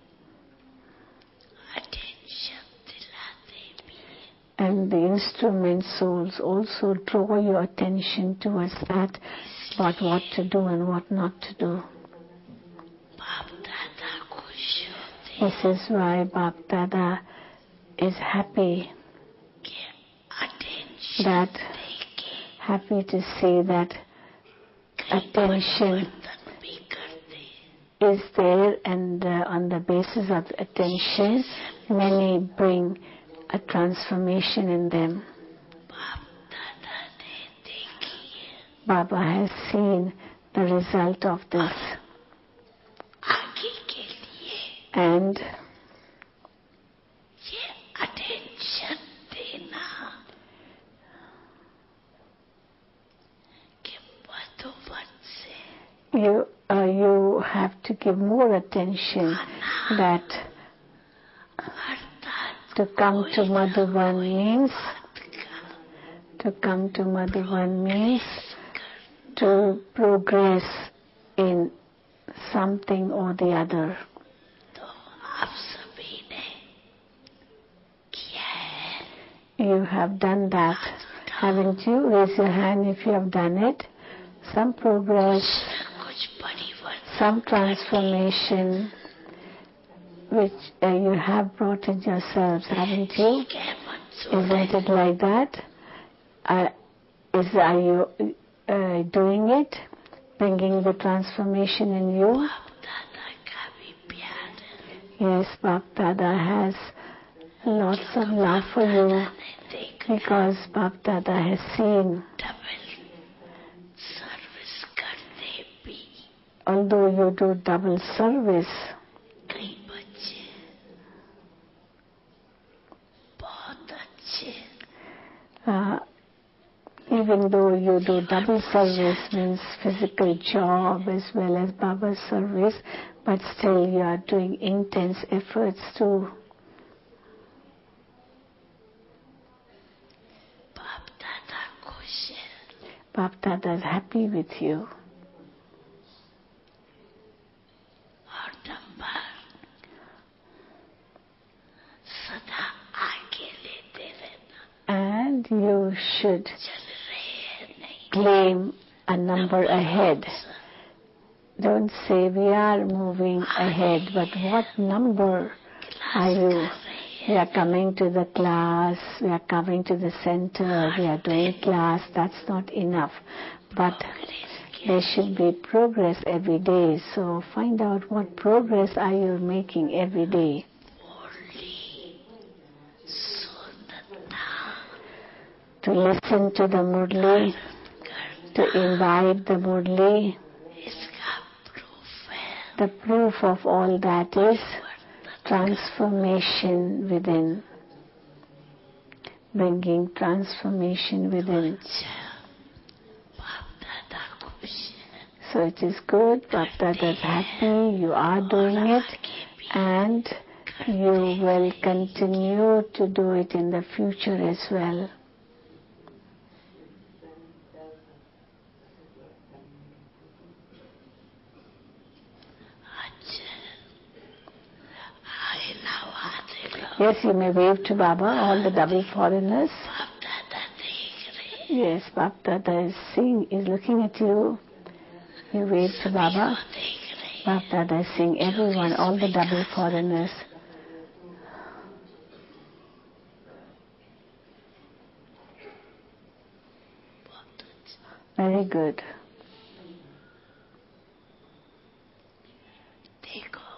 attention दिलाते भी हैं And the instrument souls also draw your attention towards that, about what to do and what not to do. बाप दादा खुश होते This is why Bap Dada is happy, कि अटेंशन that देके happy to see that attention परिवर्तन भी करते हैं is there, and uh, on the basis of attention, many bring a transformation in them. बाप Baba has seen the result of this. आगे के लिए And ये अटेंशन देना कि मधुबन से you, uh, you have to give more attention that अर्थात to come to Madhuban means to come to Madhuban means to progress in something or the other. तो आप सभी ने किया है. You have done that, haven't you? Raise your hand if you have done it. Some progress, कुछ परिवर्तन some transformation which uh, you have brought in yourselves, haven't you? के Mansoor Isn't it like that? Uh, is are you uh, doing it, bringing the transformation in you? दादा का भी प्यार है. Yes, Bap Dada has lots of love for you देख because Bap Dada has seen, double service करते भी although you do double service, कई बच्चे बहुत अच्छे uh, even though you do double service, means physical job as well as Baba's service, but still you are doing intense efforts too. बाप दादा खुश है. Bap Dada is happy with you. और number सदा आगे लेते रहना. And you should चल रहे हैं नहीं claim a number ahead. Don't say we are moving ahead, but what number are you? We are coming to the class, we are coming to the center, we are doing class. That's not enough. But there should be progress every day. So find out what progress are you making every day. बोली सुनना To listen to the Murli, to imbibe the Murli. इसका proof है. The proof of all that is transformation within, bringing transformation within. बाप दादा खुश है. So it is good, Bap Dada is happy, you are doing it, and you will continue to do it in the future as well. अच्छा आए लावाते लो. Yes, you may wave to Baba, all the double foreigners. बाप दादा देख रहे Yes, Bap Dada is seeing, is looking at you. You wave to Baba. देख रहे Bap Dada is seeing everyone, all the double foreigners. बहुत अच्छा. Very good. देखो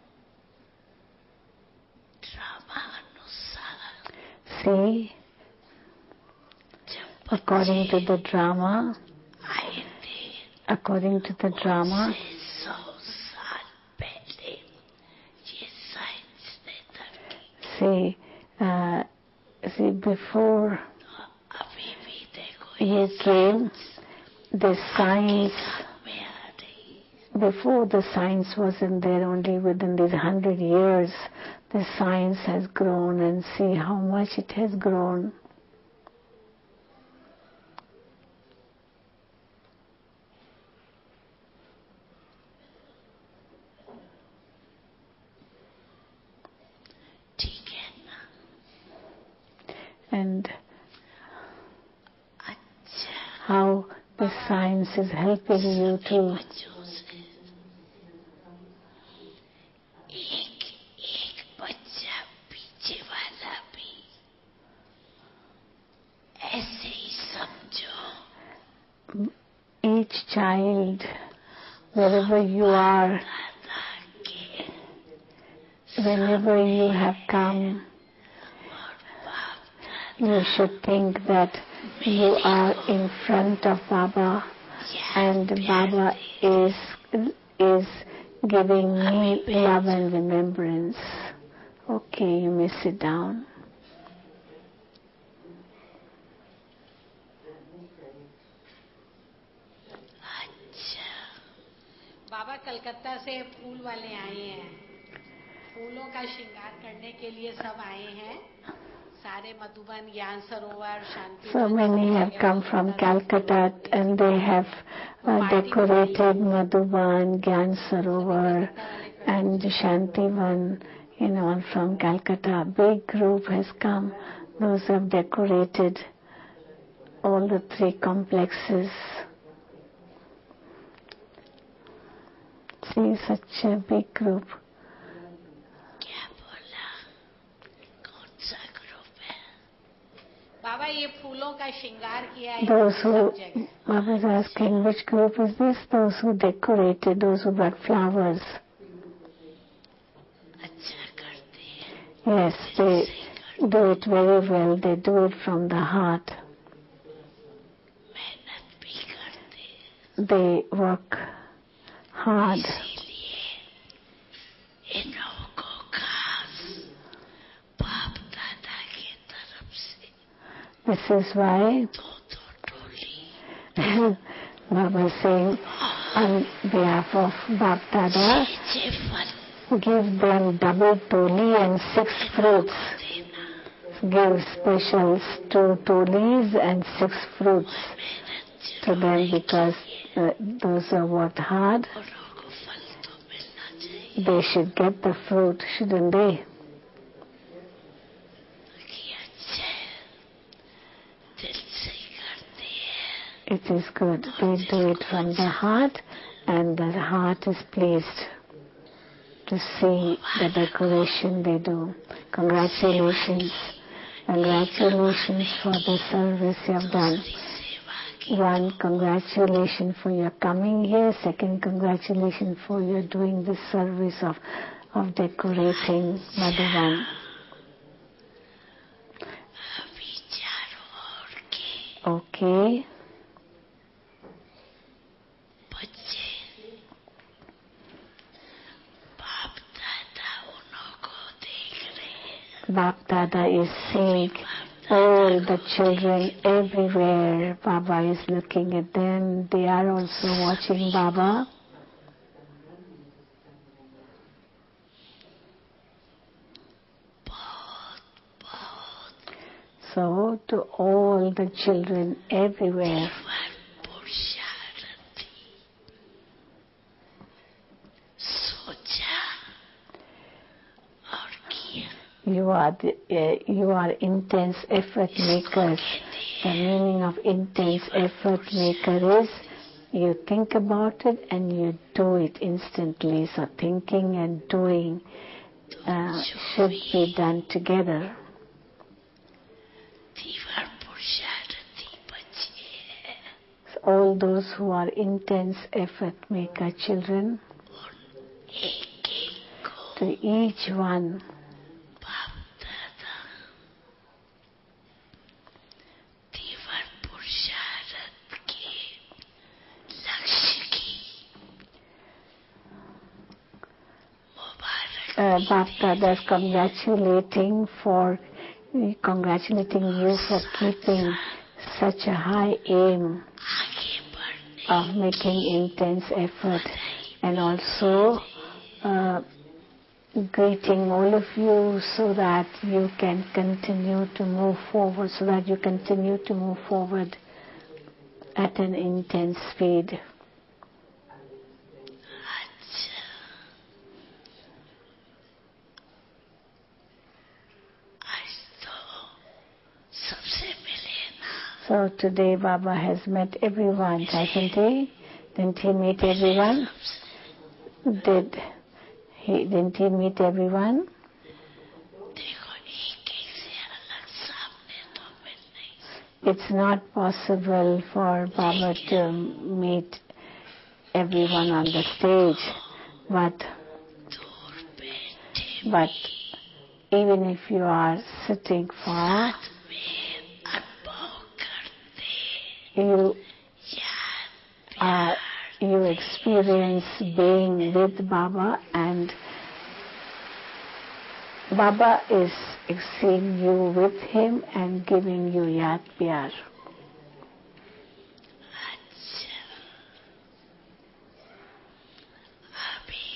drama अनुसार See, जब according to the drama, आए थे according to the drama, सौ साल पहले ये साइंस ने तरक्की. see, uh, see, before अभी भी देखो you came, the science, में आ रही. before the science wasn't there, only within these hundred years, the science has grown, and see how much it has grown. ठीक है ना. And अच्छा how the science is helping you to बच्चों से एक एक बच्चा पीछे वाला भी ऐसे ही समझो. each child, wherever you are, दादा के whenever you have come, और बाप दादा you should think that you are in front of Baba and Baba is is giving me love and remembrance. Okay, you may sit down. बाबा कलकत्ता से फूल वाले आए हैं, फूलों का श्रृंगार करने के लिए सब आए हैं, सारे मधुबन, ज्ञान सरोवर, शांति। So many have come from Calcutta and they have uh, decorated Madhuban, Gyan Sarovar and Shantivan, you know, all from Calcutta. A big group has come. Those who have decorated all the three complexes. See, such a big group. बाबा ये फूलों का श्रृंगार किया है। Those who, Baba is asking, which group is this? Those who decorated, those who brought flowers. Yes, they do it very well. They do it from the heart. They work hard. This is why Baba is saying on behalf of Bap Dada, give them double toli and six fruits. Give specials two tolis and six fruits to them because uh, those who worked hard, they should get the fruit, shouldn't they? It is good. They do it from the heart, and the heart is pleased to see the decoration they do. Congratulations. Congratulations for the service you have done. One, congratulations for your coming here. Second, congratulations for your doing this service of, of decorating Madhuban. Okay. Bap Dada is seeing all the children everywhere. Baba is looking at them. They are also watching Baba. So to all the children everywhere, you are the, uh, you are intense effort makers. The meaning of intense effort maker is you think about it and you do it instantly. So thinking and doing uh, should be done together. So all those who are intense effort maker children, to each one, Uh, Bap Dada is congratulating for congratulating you for keeping such a high aim of making intense effort, and also uh, greeting all of you so that you can continue to move forward, so that you continue to move forward at an intense speed. So today Baba has met everyone, hasn't he? Didn't he meet everyone? Did he? Didn't he meet everyone? It's not possible for Baba to meet everyone on the stage, but but even if you are sitting far, you uh, you experience being with Baba, and Baba is seeing you with him and giving you yaad pyar. अच्छा अभी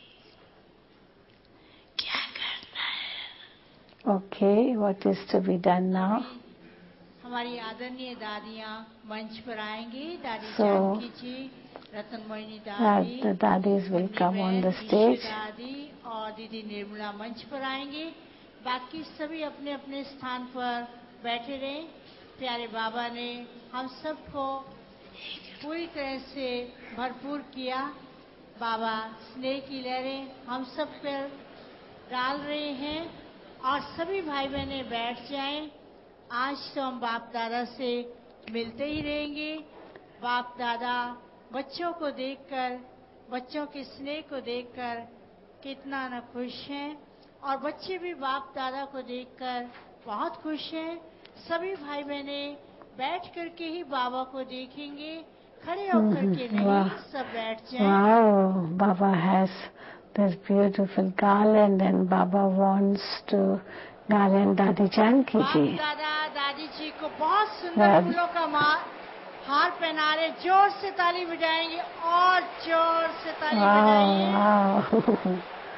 क्या करना है? Okay, what is to be done now? हमारी आदरणीय दादियाँ मंच पर आएंगी. दादी So, Janaki ji, Ratan Mohini that दादी, the daddies will Munni come on बहन, the ईशा stage. दादी और दीदी निर्मला मंच पर आएंगी. बाकी सभी अपने अपने स्थान पर बैठे रहें. प्यारे बाबा ने हम सबको पूरी तरह से भरपूर किया. बाबा स्नेह की लहरें हम सब पर डाल रहे हैं और सभी भाई बहनें बैठ जाएं. आज तो हम बाप दादा से मिलते ही रहेंगे. बाप दादा बच्चों को देखकर, बच्चों के स्नेह को देखकर कितना न खुश हैं और बच्चे भी बाप दादा को देखकर बहुत खुश हैं. सभी भाई बहने बैठ करके ही बाबा को देखेंगे, खड़े होकर के नहीं. Wow. सब बैठ जाएं. Wow, Baba has this beautiful garland and Baba wants to garland Dadi Janki बाप ji. दादा दादी जी को बहुत सुंदर Wow. फूलों का मा- हार पहना रहे. जोर से ताली बजाएंगे और जोर से ताली बजाइए. Wow, wow.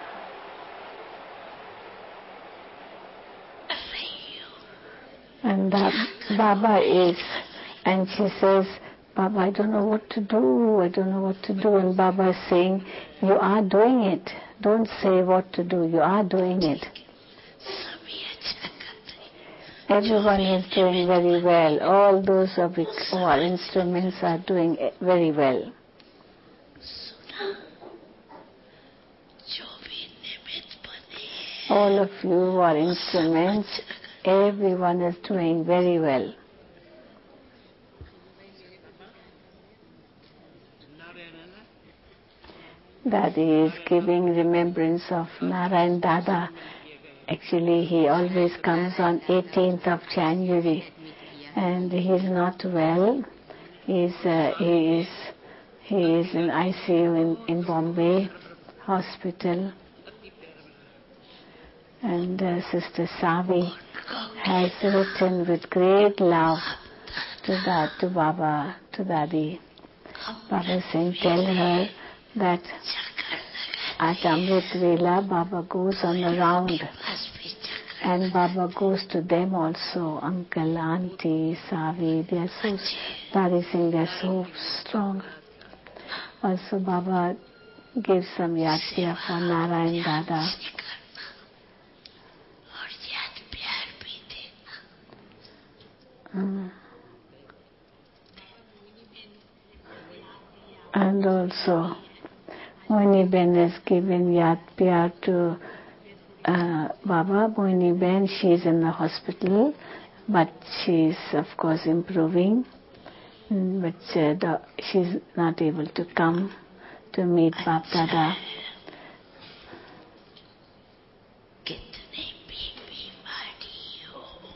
And that Baba is, and she says, Baba, I don't know what to do, I don't know what to do. And Baba is saying, you are doing it. Don't say what to do, you are doing it. सभी अच्छा करते हैं. Everyone is doing very well. All those of it, who are instruments are doing very well. सुना जो भी निमित्त बने All of you who are instruments, everyone is doing very well. Daddy is giving remembrance of Narayan Dada. Actually, he always comes on eighteenth of January, and he is not well. He is uh, he is he is in I C U in, in Bombay hospital, and uh, Sister Savi has written with great love to that to Baba, to Dadi. Baba Singh, tell her that at Amrit Vela, Baba goes on a round, बस भी चक्कर and Baba goes to them also. Uncle, Auntie, Savi, they are so, Dadi Singh, they are so strong. Also, Baba gives some yatya for Narayan Dada. करना और याद प्यार भी देना. Mm. And also, Moini Ben is given yad pyar to uh, Baba. Moini Ben, she is in the hospital, but she is of course improving. Mm, But uh, the, she is not able to come to meet Bap Dada. कितनी भी बीमारी हो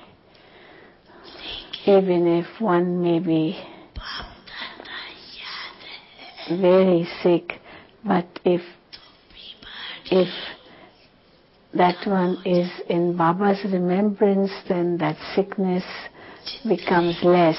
लेकिन Even if one may be बाप दादा याद है very sick, but if तो बीमारी if that one is in Baba's remembrance, then that sickness becomes less.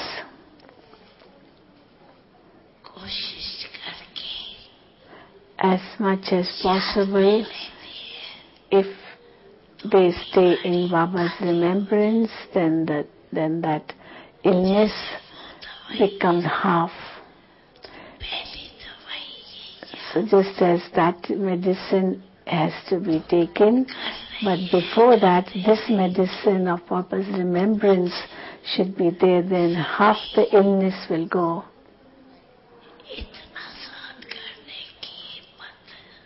कोशिश करके As much as possible, लेनी है. if they stay in Baba's remembrance, then that then that illness becomes half. पहली दवाई So just as that medicine has to be taken, but before that, this medicine of Baba's remembrance should be there, then half the illness will go. इतना सहन करने की हिम्मत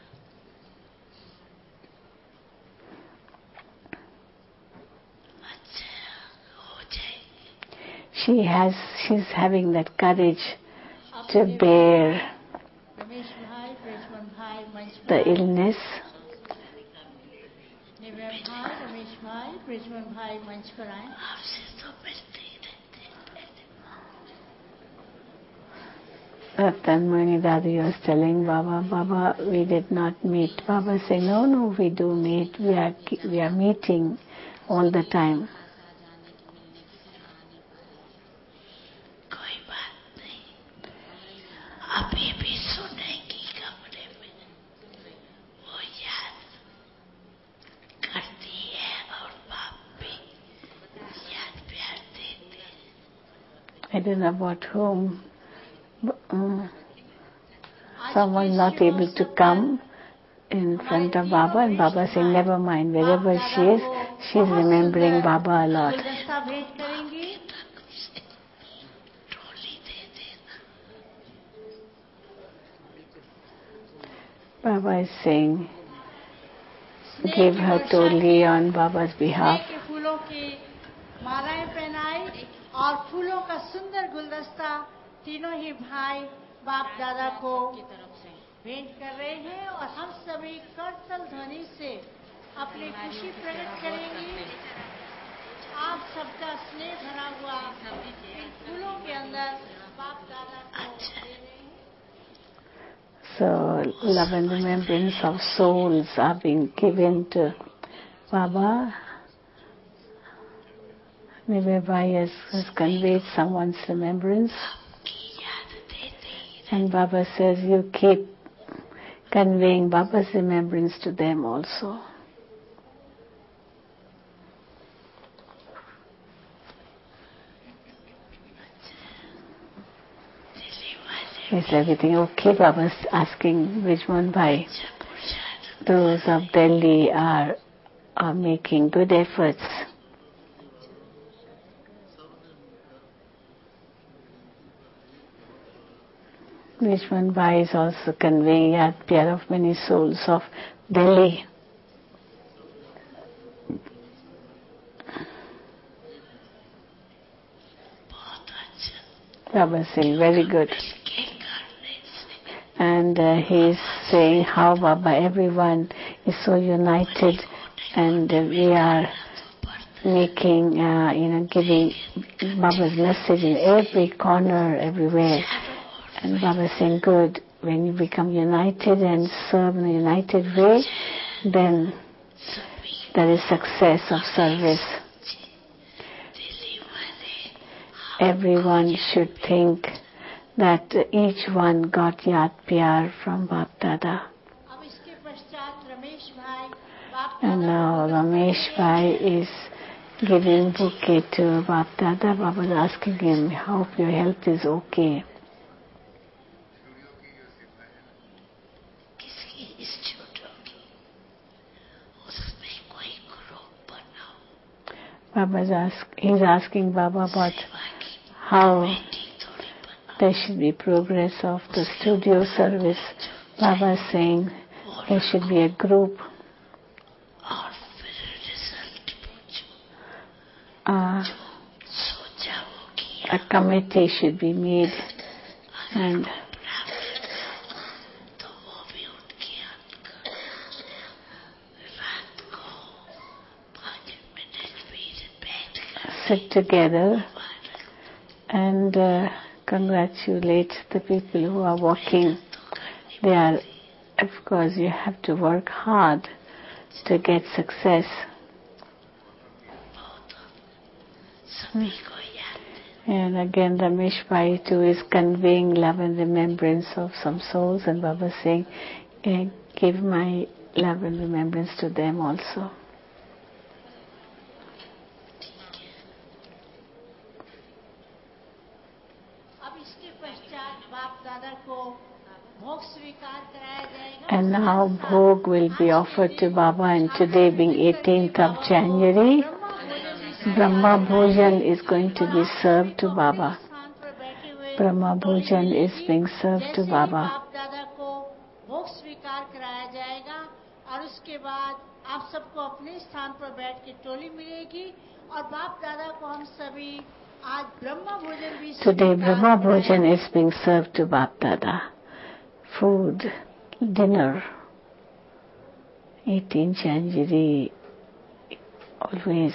अच्छा हो जाएगी. She has, she's having that courage to bear Ramesh भाई, ब्रजमन भाई मंच the पर. illness. निवेद भाई, रमेश भाई, ब्रजमन भाई मंच पर आए. आपसे तो मिलते ही रहते हैं. Tanmani Dadi was telling Baba, Baba, we did not meet. Baba saying, no, no, we do meet. We are we are meeting all the time. कोई बात नहीं, अभी भी सुनेंगी कमरे में, वो याद करती है और बाप भी याद प्यार देते हैं. I don't know about whom. Uh, someone not able to come in front of Baba, and Baba saying, never mind, wherever she is, she is remembering Baba a lot. गुलदस्ता भेंट करेंगी. ट्रॉली दे देना. Baba is saying, give her totally on Baba's behalf. स्नेह के फूलों की मालाएं पहनाई और फूलों का सुंदर गुलदस्ता तीनों ही भाई बाप दादा को की तरफ से भेंट कर रहे हैं और हम सभी करतल ध्वनि से अपनी खुशी प्रकट करेंगे. आप सबका स्नेह भरा हुआ इन फूलों के अंदर बाप दादा को दे रहे हैं. So, love and remembrance of souls are being given to Baba. Nivai has, has conveyed someone's remembrance. And Baba says, you keep conveying Baba's remembrance to them also. Is everything okay? Baba's asking Vijman Bhai. Those of Delhi are, are making good efforts. Vishwan Bhai is also conveying Yad Pyar of many souls of Delhi. Baba saying, very good. And uh, he is saying how Baba, everyone is so united, and uh, we are making, uh, you know, giving Baba's message in every corner, everywhere. And Baba saying, good, when you become united and serve in a united way, then there is success of service. Everyone should think that each one got Yad Pyar from Bap Dada. अब इसके पश्चात रमेश भाई बाप And दादा now को Ramesh Bhai is giving bouquet to Bap Dada. Baba is asking him, hope your health is okay. किसकी institute होगी, उसमें कोई ग्रुप बनाओ. Baba is ask, he's asking Baba about how there should be progress of the studio service. Baba is saying there should be a group. और फिर result पूछो, Uh, सोचा वो किया, a committee should be made, and तो वो भी उनके अंदर रात को पाँच मिनट भी बैठ कर sit together and uh, congratulate the people who are working. They are, of course, you have to work hard to get success. सभी को याद है. And again, Ramesh Bhai too is conveying love and remembrance of some souls, and Baba saying, eh, give my love and remembrance to them also. अब इसके पश्चात बाप दादा को भोग स्वीकार कराया जाएगा. And now Bhog will be offered to Baba, and today being eighteenth of January, Brahma Bhojan is going to be served to Baba. स्थान पर बैठे हुए Brahma Bhojan is being served to जैसे ही Baba. बाप दादा को भोग स्वीकार कराया जाएगा और उसके बाद आप सबको अपने स्थान पर बैठ के टोली मिलेगी और बाप दादा को हम सभी आज ब्रह्मा भोजन भी Today स्वीकार Brahma कराएंगे. Bhojan is being served to Bap Dada. Food, dinner, eighteenth January, always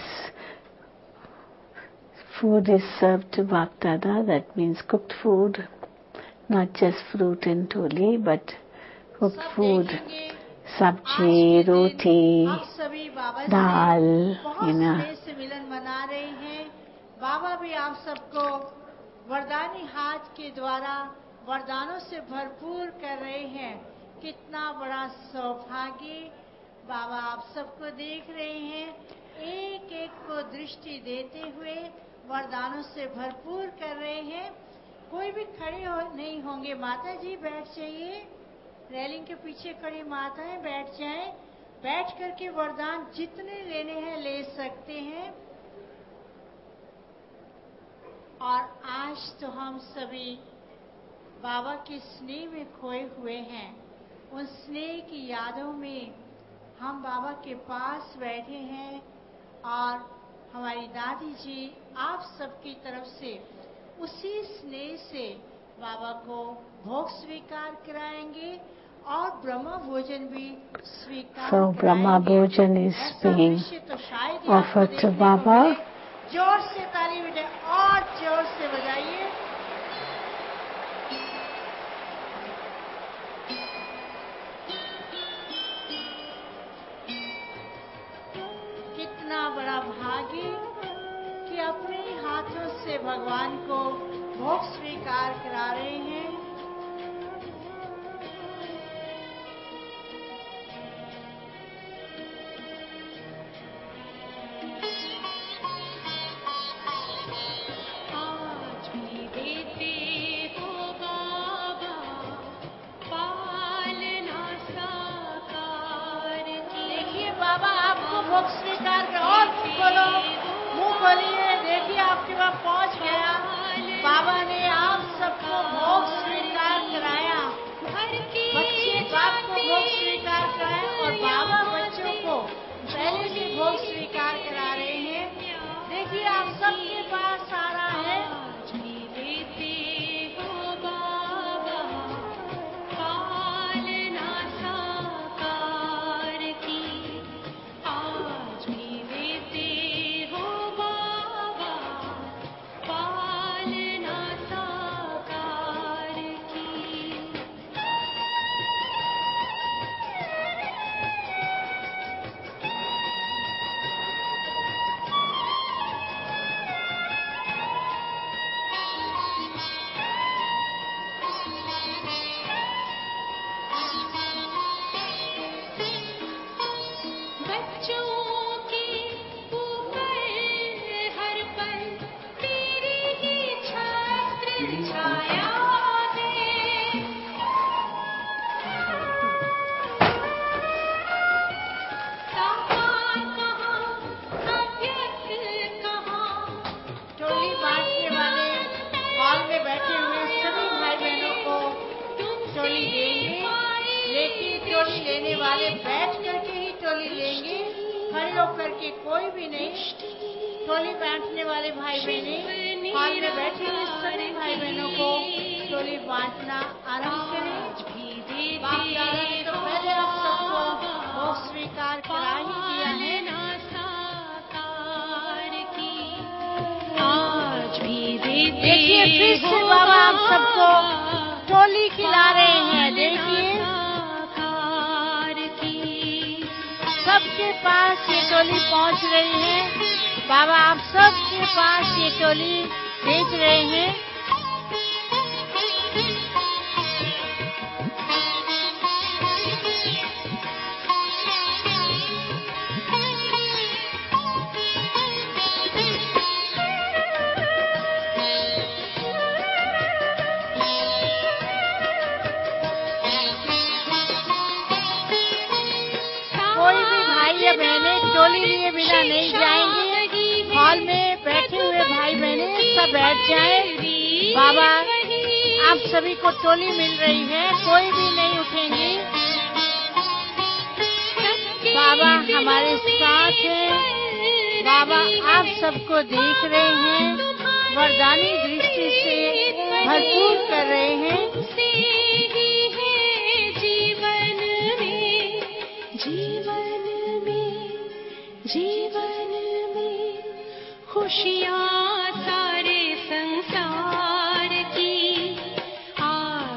food is served to Bap Dada. That means cooked food, not just fruit and toli, but cooked सब food, देखेंगे sabji, roti, हम सभी बाबा से dal, बहुत you know. स्नेह से मिलन मना रहे हैं। बाबा भी आप सबको वरदानी हाथ के द्वारा वरदानों से भरपूर कर रहे हैं। कितना बड़ा सौभाग्य। बाबा आप सबको देख रहे हैं, एक एक को दृष्टि देते हुए वरदानों से भरपूर कर रहे हैं। कोई भी खड़े हो नहीं होंगे। माता जी बैठ जाइए, रेलिंग के पीछे खड़ी माताएं बैठ जाएं। बैठ करके वरदान जितने लेने हैं ले सकते हैं। और आज तो हम सभी बाबा के स्नेह में खोए हुए हैं। उन स्नेह की यादों में हम बाबा के पास बैठे हैं और हमारी दादी जी आप सबकी तरफ से उसी स्नेह से बाबा को भोग स्वीकार कराएंगे और ब्रह्मा भोजन भी स्वीकार So Brahma Bhojan is being offered to Baba. जोर से ताली बजाइए और जोर से बजाइए। कितना बड़ा भाग्य कि अपने हाथों से भगवान को भोग स्वीकार करा रहे हैं। भोग स्वीकार कर और मुंह खोलो, मुंह खोलिए। देखिए आपके पास पहुंच गया। बाबा ने आप सबको भोग स्वीकार कराया। बच्चे बाप को भोग स्वीकार कराया और बाबा बच्चों को पहले से भोग स्वीकार करा रहे हैं। देखिए आप सबके पास आ रहा है। लेने वाले बैठ करके ही टोली लेंगे, खड़े होकर के कोई भी नहीं। टोली बांटने वाले भाई बहने हॉल में बैठे हुए सभी भाई बहनों को टोली बांटना आरंभ करें। बाप दादा ने तो पहले आप सबको भोग स्वीकार करा ही दिया है। देखिए फिर से बाबा आप सबको टोली खिला रहे हैं। देखिए सबके पास ये टोली पहुंच रही है। बाबा आप सबके पास ये टोली भेज रहे हैं। बहने टोली लिए बिना नहीं जाएंगे। हॉल में बैठे हुए भाई बहने सब बैठ जाएं। बाबा आप सभी को टोली मिल रही है, कोई भी नहीं उठेंगे। बाबा हमारे साथ हैं। बाबा आप सबको देख रहे हैं, वरदानी दृष्टि से भरपूर कर रहे हैं। जीवन में खुशियाँ सारे संसार की आज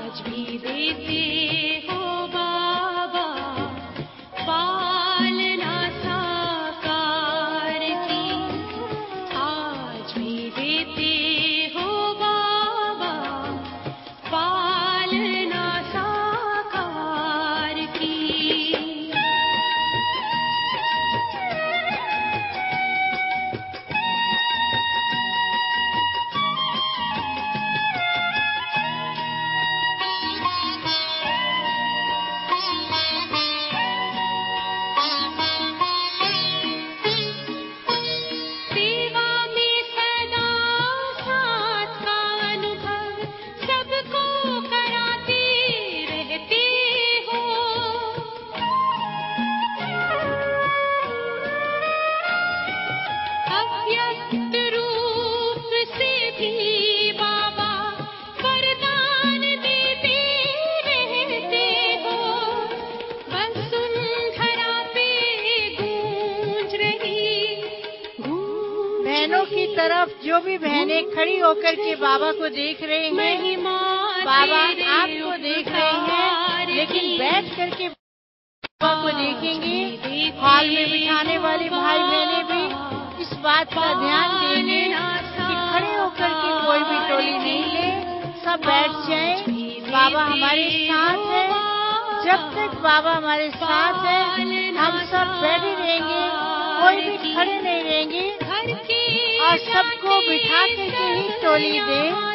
बहनों की तरफ जो भी बहनें खड़ी होकर के बाबा को देख रहे हैं, बाबा आपको देख रहे हैं, लेकिन बैठ करके बाबा को देखेंगे। हॉल में बिठाने वाले भाई बहने भी इस बात का ध्यान देंगे कि खड़े होकर के कोई भी टोली नहीं ले, सब बैठ जाएं। बाबा हमारे साथ है, जब तक बाबा हमारे साथ है हम सब बैठे रहेंगे, कोई भी खड़े नहीं रहेंगे और सबको बिठा करके ही टोली दें।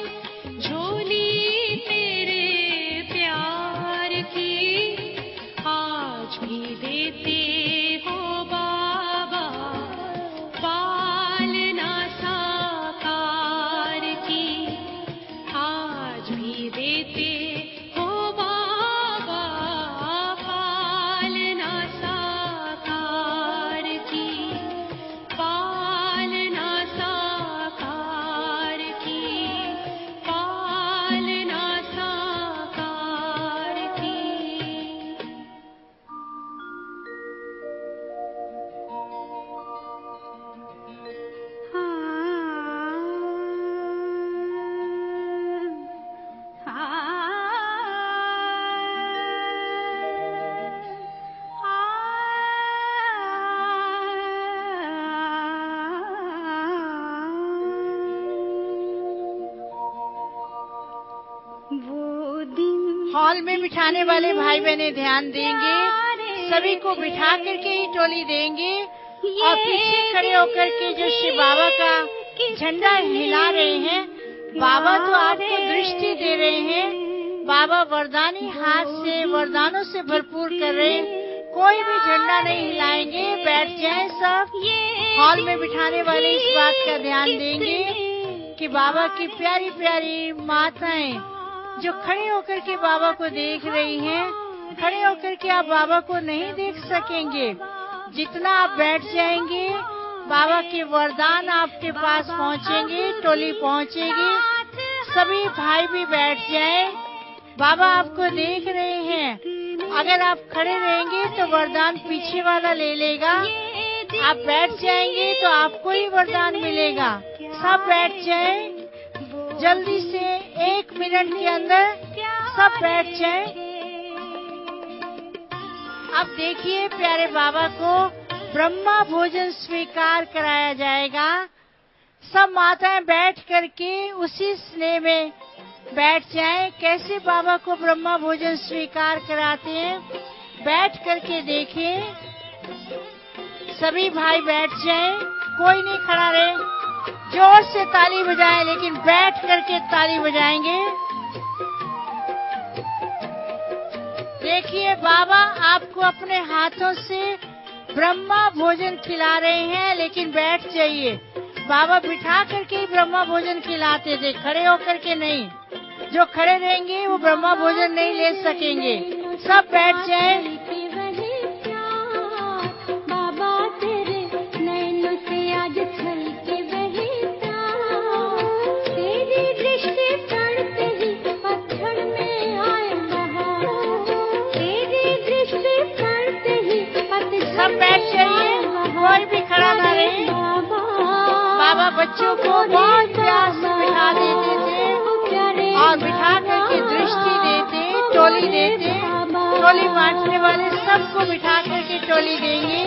हॉल में बिठाने वाले भाई बहने ध्यान देंगे, सभी को बिठा करके ही टोली देंगे और पीछे खड़े होकर के जो शिव बाबा का झंडा हिला रहे हैं, बाबा तो आपको दृष्टि दे रहे हैं, बाबा वरदानी हाथ से वरदानों से भरपूर कर रहे हैं, कोई भी झंडा नहीं हिलाएंगे, बैठ जाएं सब। हॉल में बिठाने वाले इस बात का ध्यान देंगे कि बाबा की प्यारी प्यारी माताएं जो खड़े होकर के बाबा को देख रही हैं, खड़े होकर के आप बाबा को नहीं देख सकेंगे। जितना आप बैठ जाएंगे, बाबा के वरदान आपके पास पहुंचेंगे, टोली पहुंचेगी। सभी भाई भी बैठ जाएं, बाबा आपको देख रहे हैं। अगर आप खड़े रहेंगे तो वरदान पीछे वाला ले लेगा, आप बैठ जाएंगे तो आपको ही वरदान मिलेगा। सब बैठ जाएं, जल्दी से एक मिनट के अंदर सब बैठ जाएं। अब देखिए प्यारे बाबा को ब्रह्मा भोजन स्वीकार कराया जाएगा। सब माताएं बैठ करके उसी स्नेह में बैठ जाएं। कैसे बाबा को ब्रह्मा भोजन स्वीकार कराते हैं, बैठ करके देखें। सभी भाई बैठ जाएं, कोई नहीं खड़ा रहे। जोर से ताली बजाएं, लेकिन बैठ करके ताली बजाएंगे। देखिए बाबा आपको अपने हाथों से ब्रह्मा भोजन खिला रहे हैं, लेकिन बैठ जाइए। बाबा बिठा करके ही ब्रह्मा भोजन खिलाते थे, खड़े होकर के नहीं। जो खड़े रहेंगे वो ब्रह्मा भोजन नहीं ले सकेंगे। सब बैठ जाएं। सब बैठ जाइए, कोई भी खड़ा ना रहे। बाबा बच्चों को बहुत प्यार से बिठा देते थे और बिठा करके दृष्टि देते, टोली देते। टोली बांटने वाले सबको बिठा करके टोली देंगे।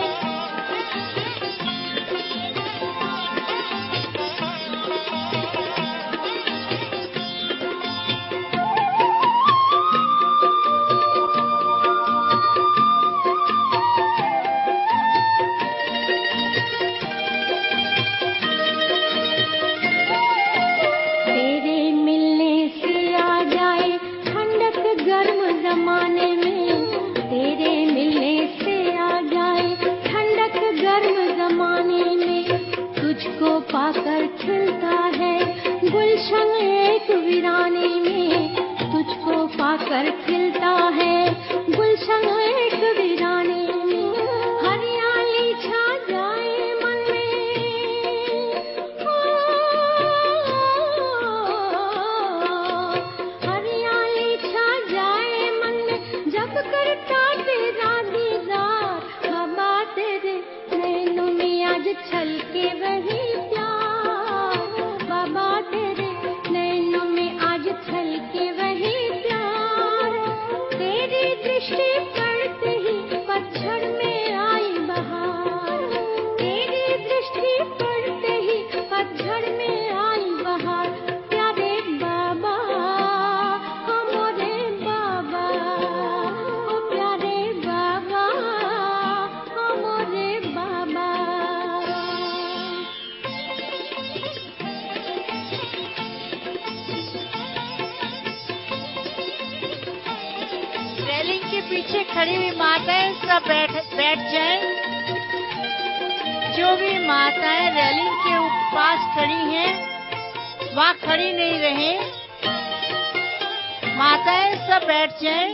पाकर खिलता है गुलशन एक वीराने में, तुझको पाकर खिलता है गुलशन एक वीराने में। हरियाली छा जाए मन में, हरियाली छा जाए मन में, जब करता तेरा दीदार। बाबा तेरे नैनों में आज छलके वही पीछे खड़ी हुई माताएं सब बैठ बैठ जाएं। जो भी माताएं रेलिंग के पास खड़ी हैं, वहाँ खड़ी नहीं रहे। माताएं सब बैठ जाएं।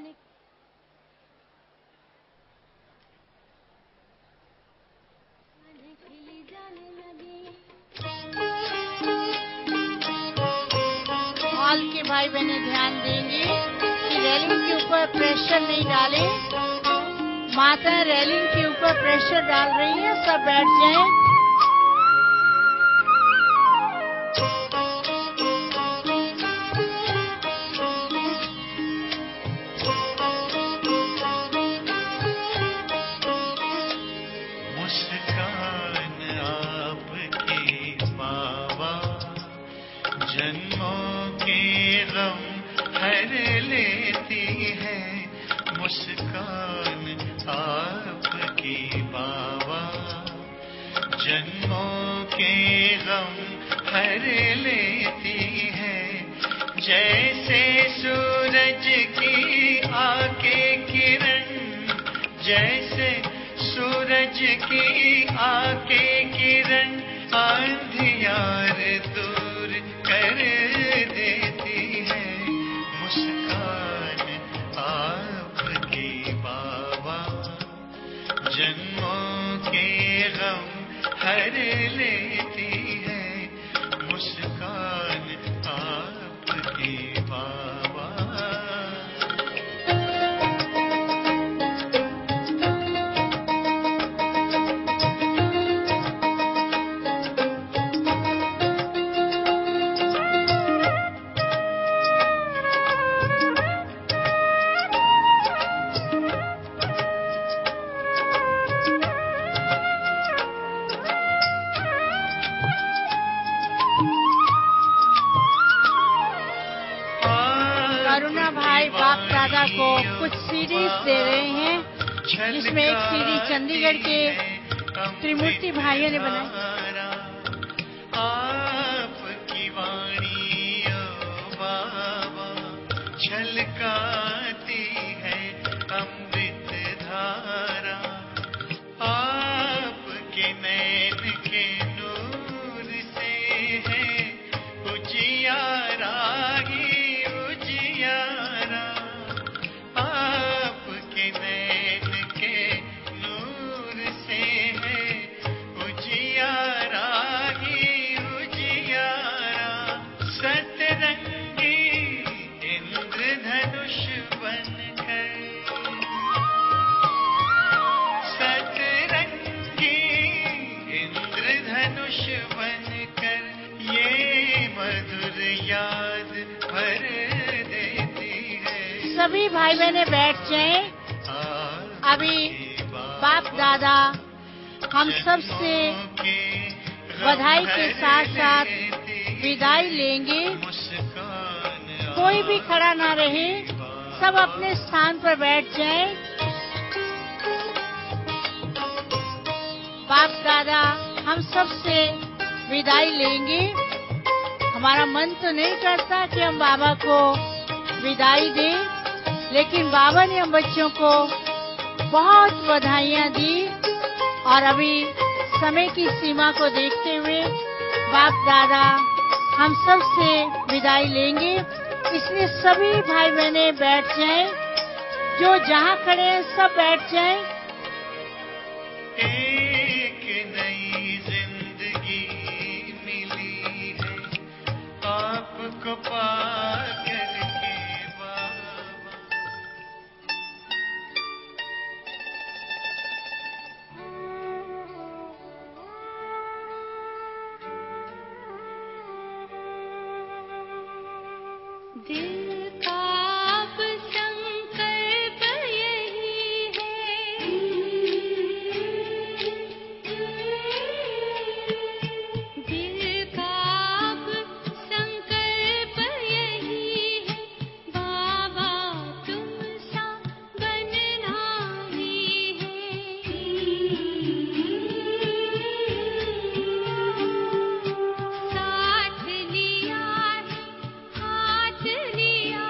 हॉल के भाई बहने ध्यान देंगे कि रेलिंग के ऊपर प्रेशर नहीं डालें। माता रेलिंग के ऊपर प्रेशर डाल रही है, सब बैठ जाएं। मुस्कान आपकी बाबा जन्मों के गम हर लेती है। मुस्कान आपकी बाबा जन्मों के गम हर लेती है। जैसे सूरज की आके किरण, जैसे सूरज की आके किरण अंधियार दूर कर देती है। मुस्कान आपकी बाबा जन्मों के गम हर लेती है। मुस्कान आपकी बाबा। करुणा भाई बाप दादा को कुछ सीडीज दे रहे हैं, जिसमें एक सीडी चंडीगढ़ के त्रिमूर्ति भाइयों ने बनाई। आपकी वाणी ओ बाबा छलकाती है अमृत धारा। आपके नैन के नूर से है उजियारा ही उजियारा। आपके नैन के नूर से है उजियारा ही उजियारा। सतरंगी इंद्रधनुष बनकर, सतरंगी इंद्रधनुष बनकर ये मधुर याद भर देती है। सभी भाई बहने बैठ जाएं। अभी बाप दादा हम सब से बधाई के साथ साथ विदाई लेंगे। कोई भी खड़ा ना रहे, सब अपने स्थान पर बैठ जाएं। बाप दादा हम सब से विदाई लेंगे। हमारा मन तो नहीं करता कि हम बाबा को विदाई दें, लेकिन बाबा ने हम बच्चों को बहुत बधाइयाँ दी। और अभी समय की सीमा को देखते हुए बाप दादा हम सब से विदाई लेंगे। इसलिए सभी भाई बहने बैठ जाएं। जो जहाँ खड़े हैं सब बैठ जाएं। एक नई जिंदगी मिली है आपको पाकर के बाबा। दिल का अब संकल्प यही है, दिल का अब संकल्प यही है, बाबा तुम सा बनना ही है। साथ लिया है, हाथ लिया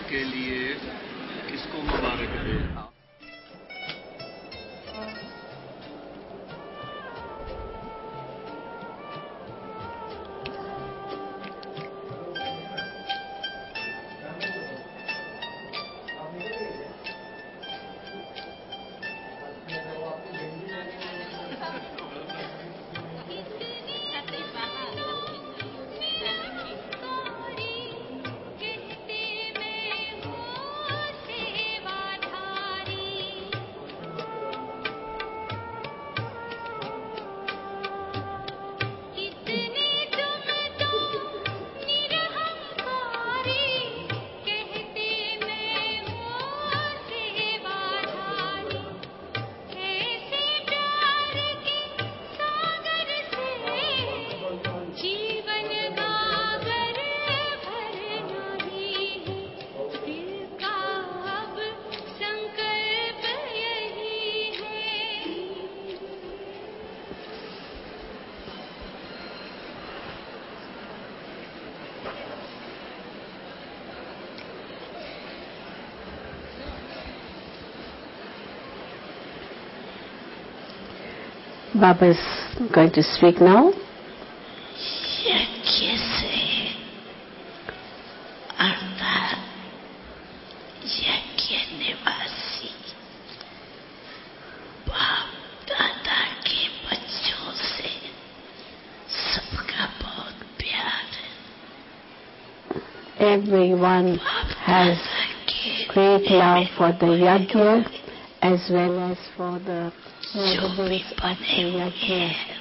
के लिए किसको मुबारक दे। Baba's going to speak now. यज्ञ से अर्थात यज्ञ निवासी बाप दादा के बच्चों से सबका बहुत प्यार है। Everyone has great love for the yajna as well as for the जो भी बने हुए हैं,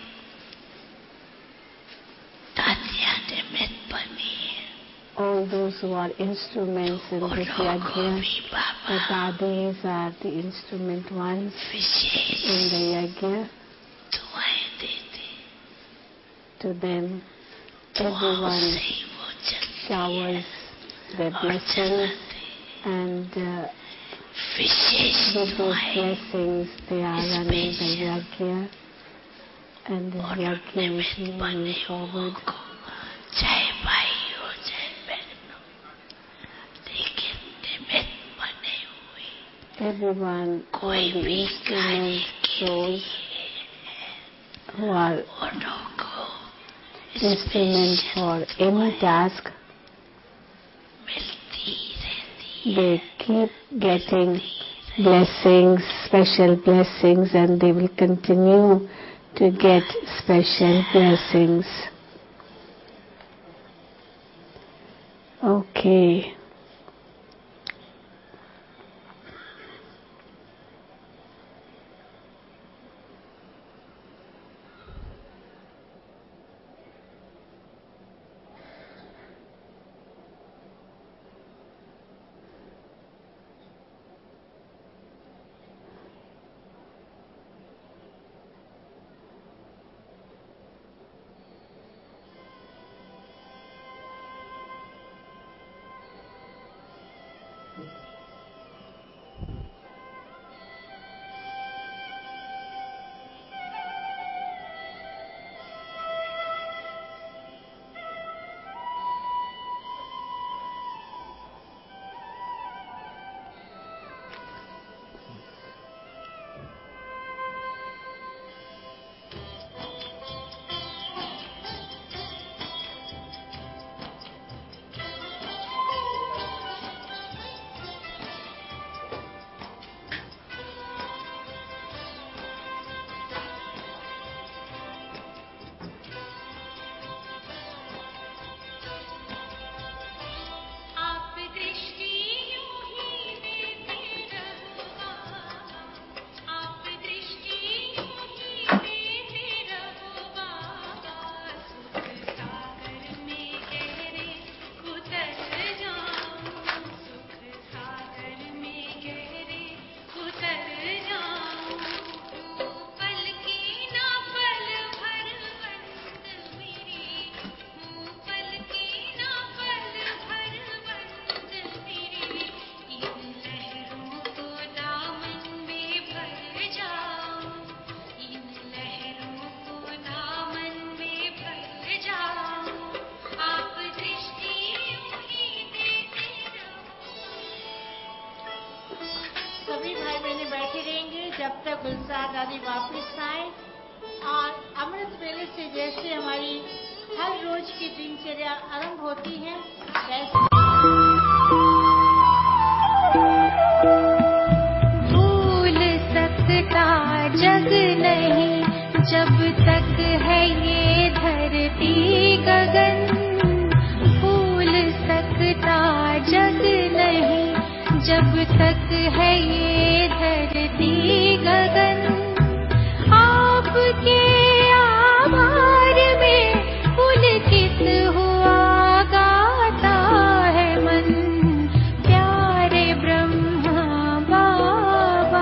दादियाँ निमित्त बनी है, all those who are instruments in this yajna, the dadis are the instrument ones in the yajna. दुआएं देते, To them, everyone showers their blessings, and uh, with those blessings they are running the yajna, and the yajna is moving forward. जय भाइयों जय बहनों, लेकिन निमित्त बने हुए Everyone, all the instrument souls who are उन्हों को instrument for any task, मिलती रहती है। they keep getting blessings, special blessings, and they will continue to get special blessings. Okay. जब तक गुलजार दादी वापस आए। और अमृत वेले से जैसे हमारी हर रोज की दिनचर्या आरंभ होती है, वैसे भूल सकता जग नहीं जब तक है ये धरती गगन, भूल सकता जग नहीं जब तक है ये धरती गगन। आपके आभार में पुलकित हुआ गाता है मन, प्यारे ब्रह्मा बाबा।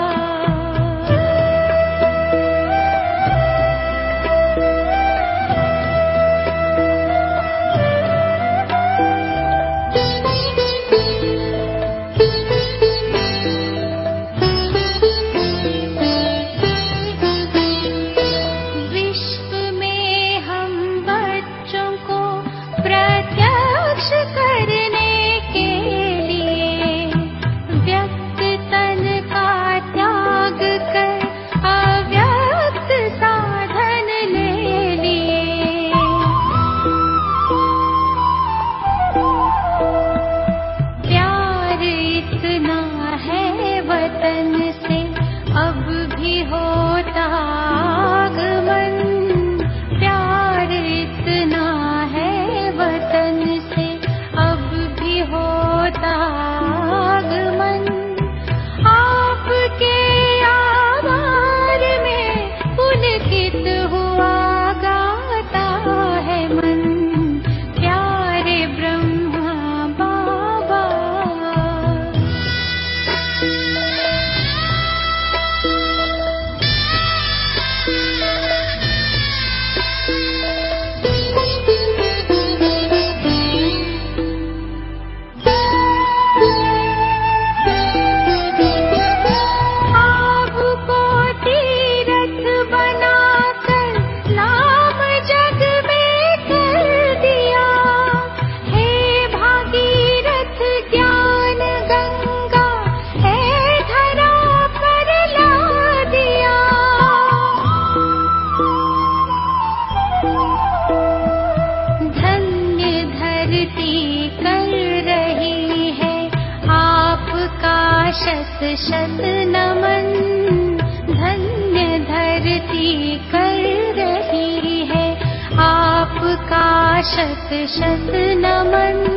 विश्व में हम बच्चों को प्रत्यक्ष करने के लिए व्यक्त तन का त्याग कर अव्यक्त साधन ले लिए। प्यार इतना है वतन से अब भी होता आगमन, प्यार इतना है वतन से अब भी होता आगमन। आपके आभार में पुलकित हुआ गाता है मन, प्यारे ब्रह्मा बाबा। आपको तीरथ बनाकर नाम जग में कर दिया, हे भागीरथ ज्ञान गंगा है धरा पर ला दिया। धन्य धरती कर रही है आपका शत शत नमन, धन्य धरती कर रही है आपका शत शत नमन।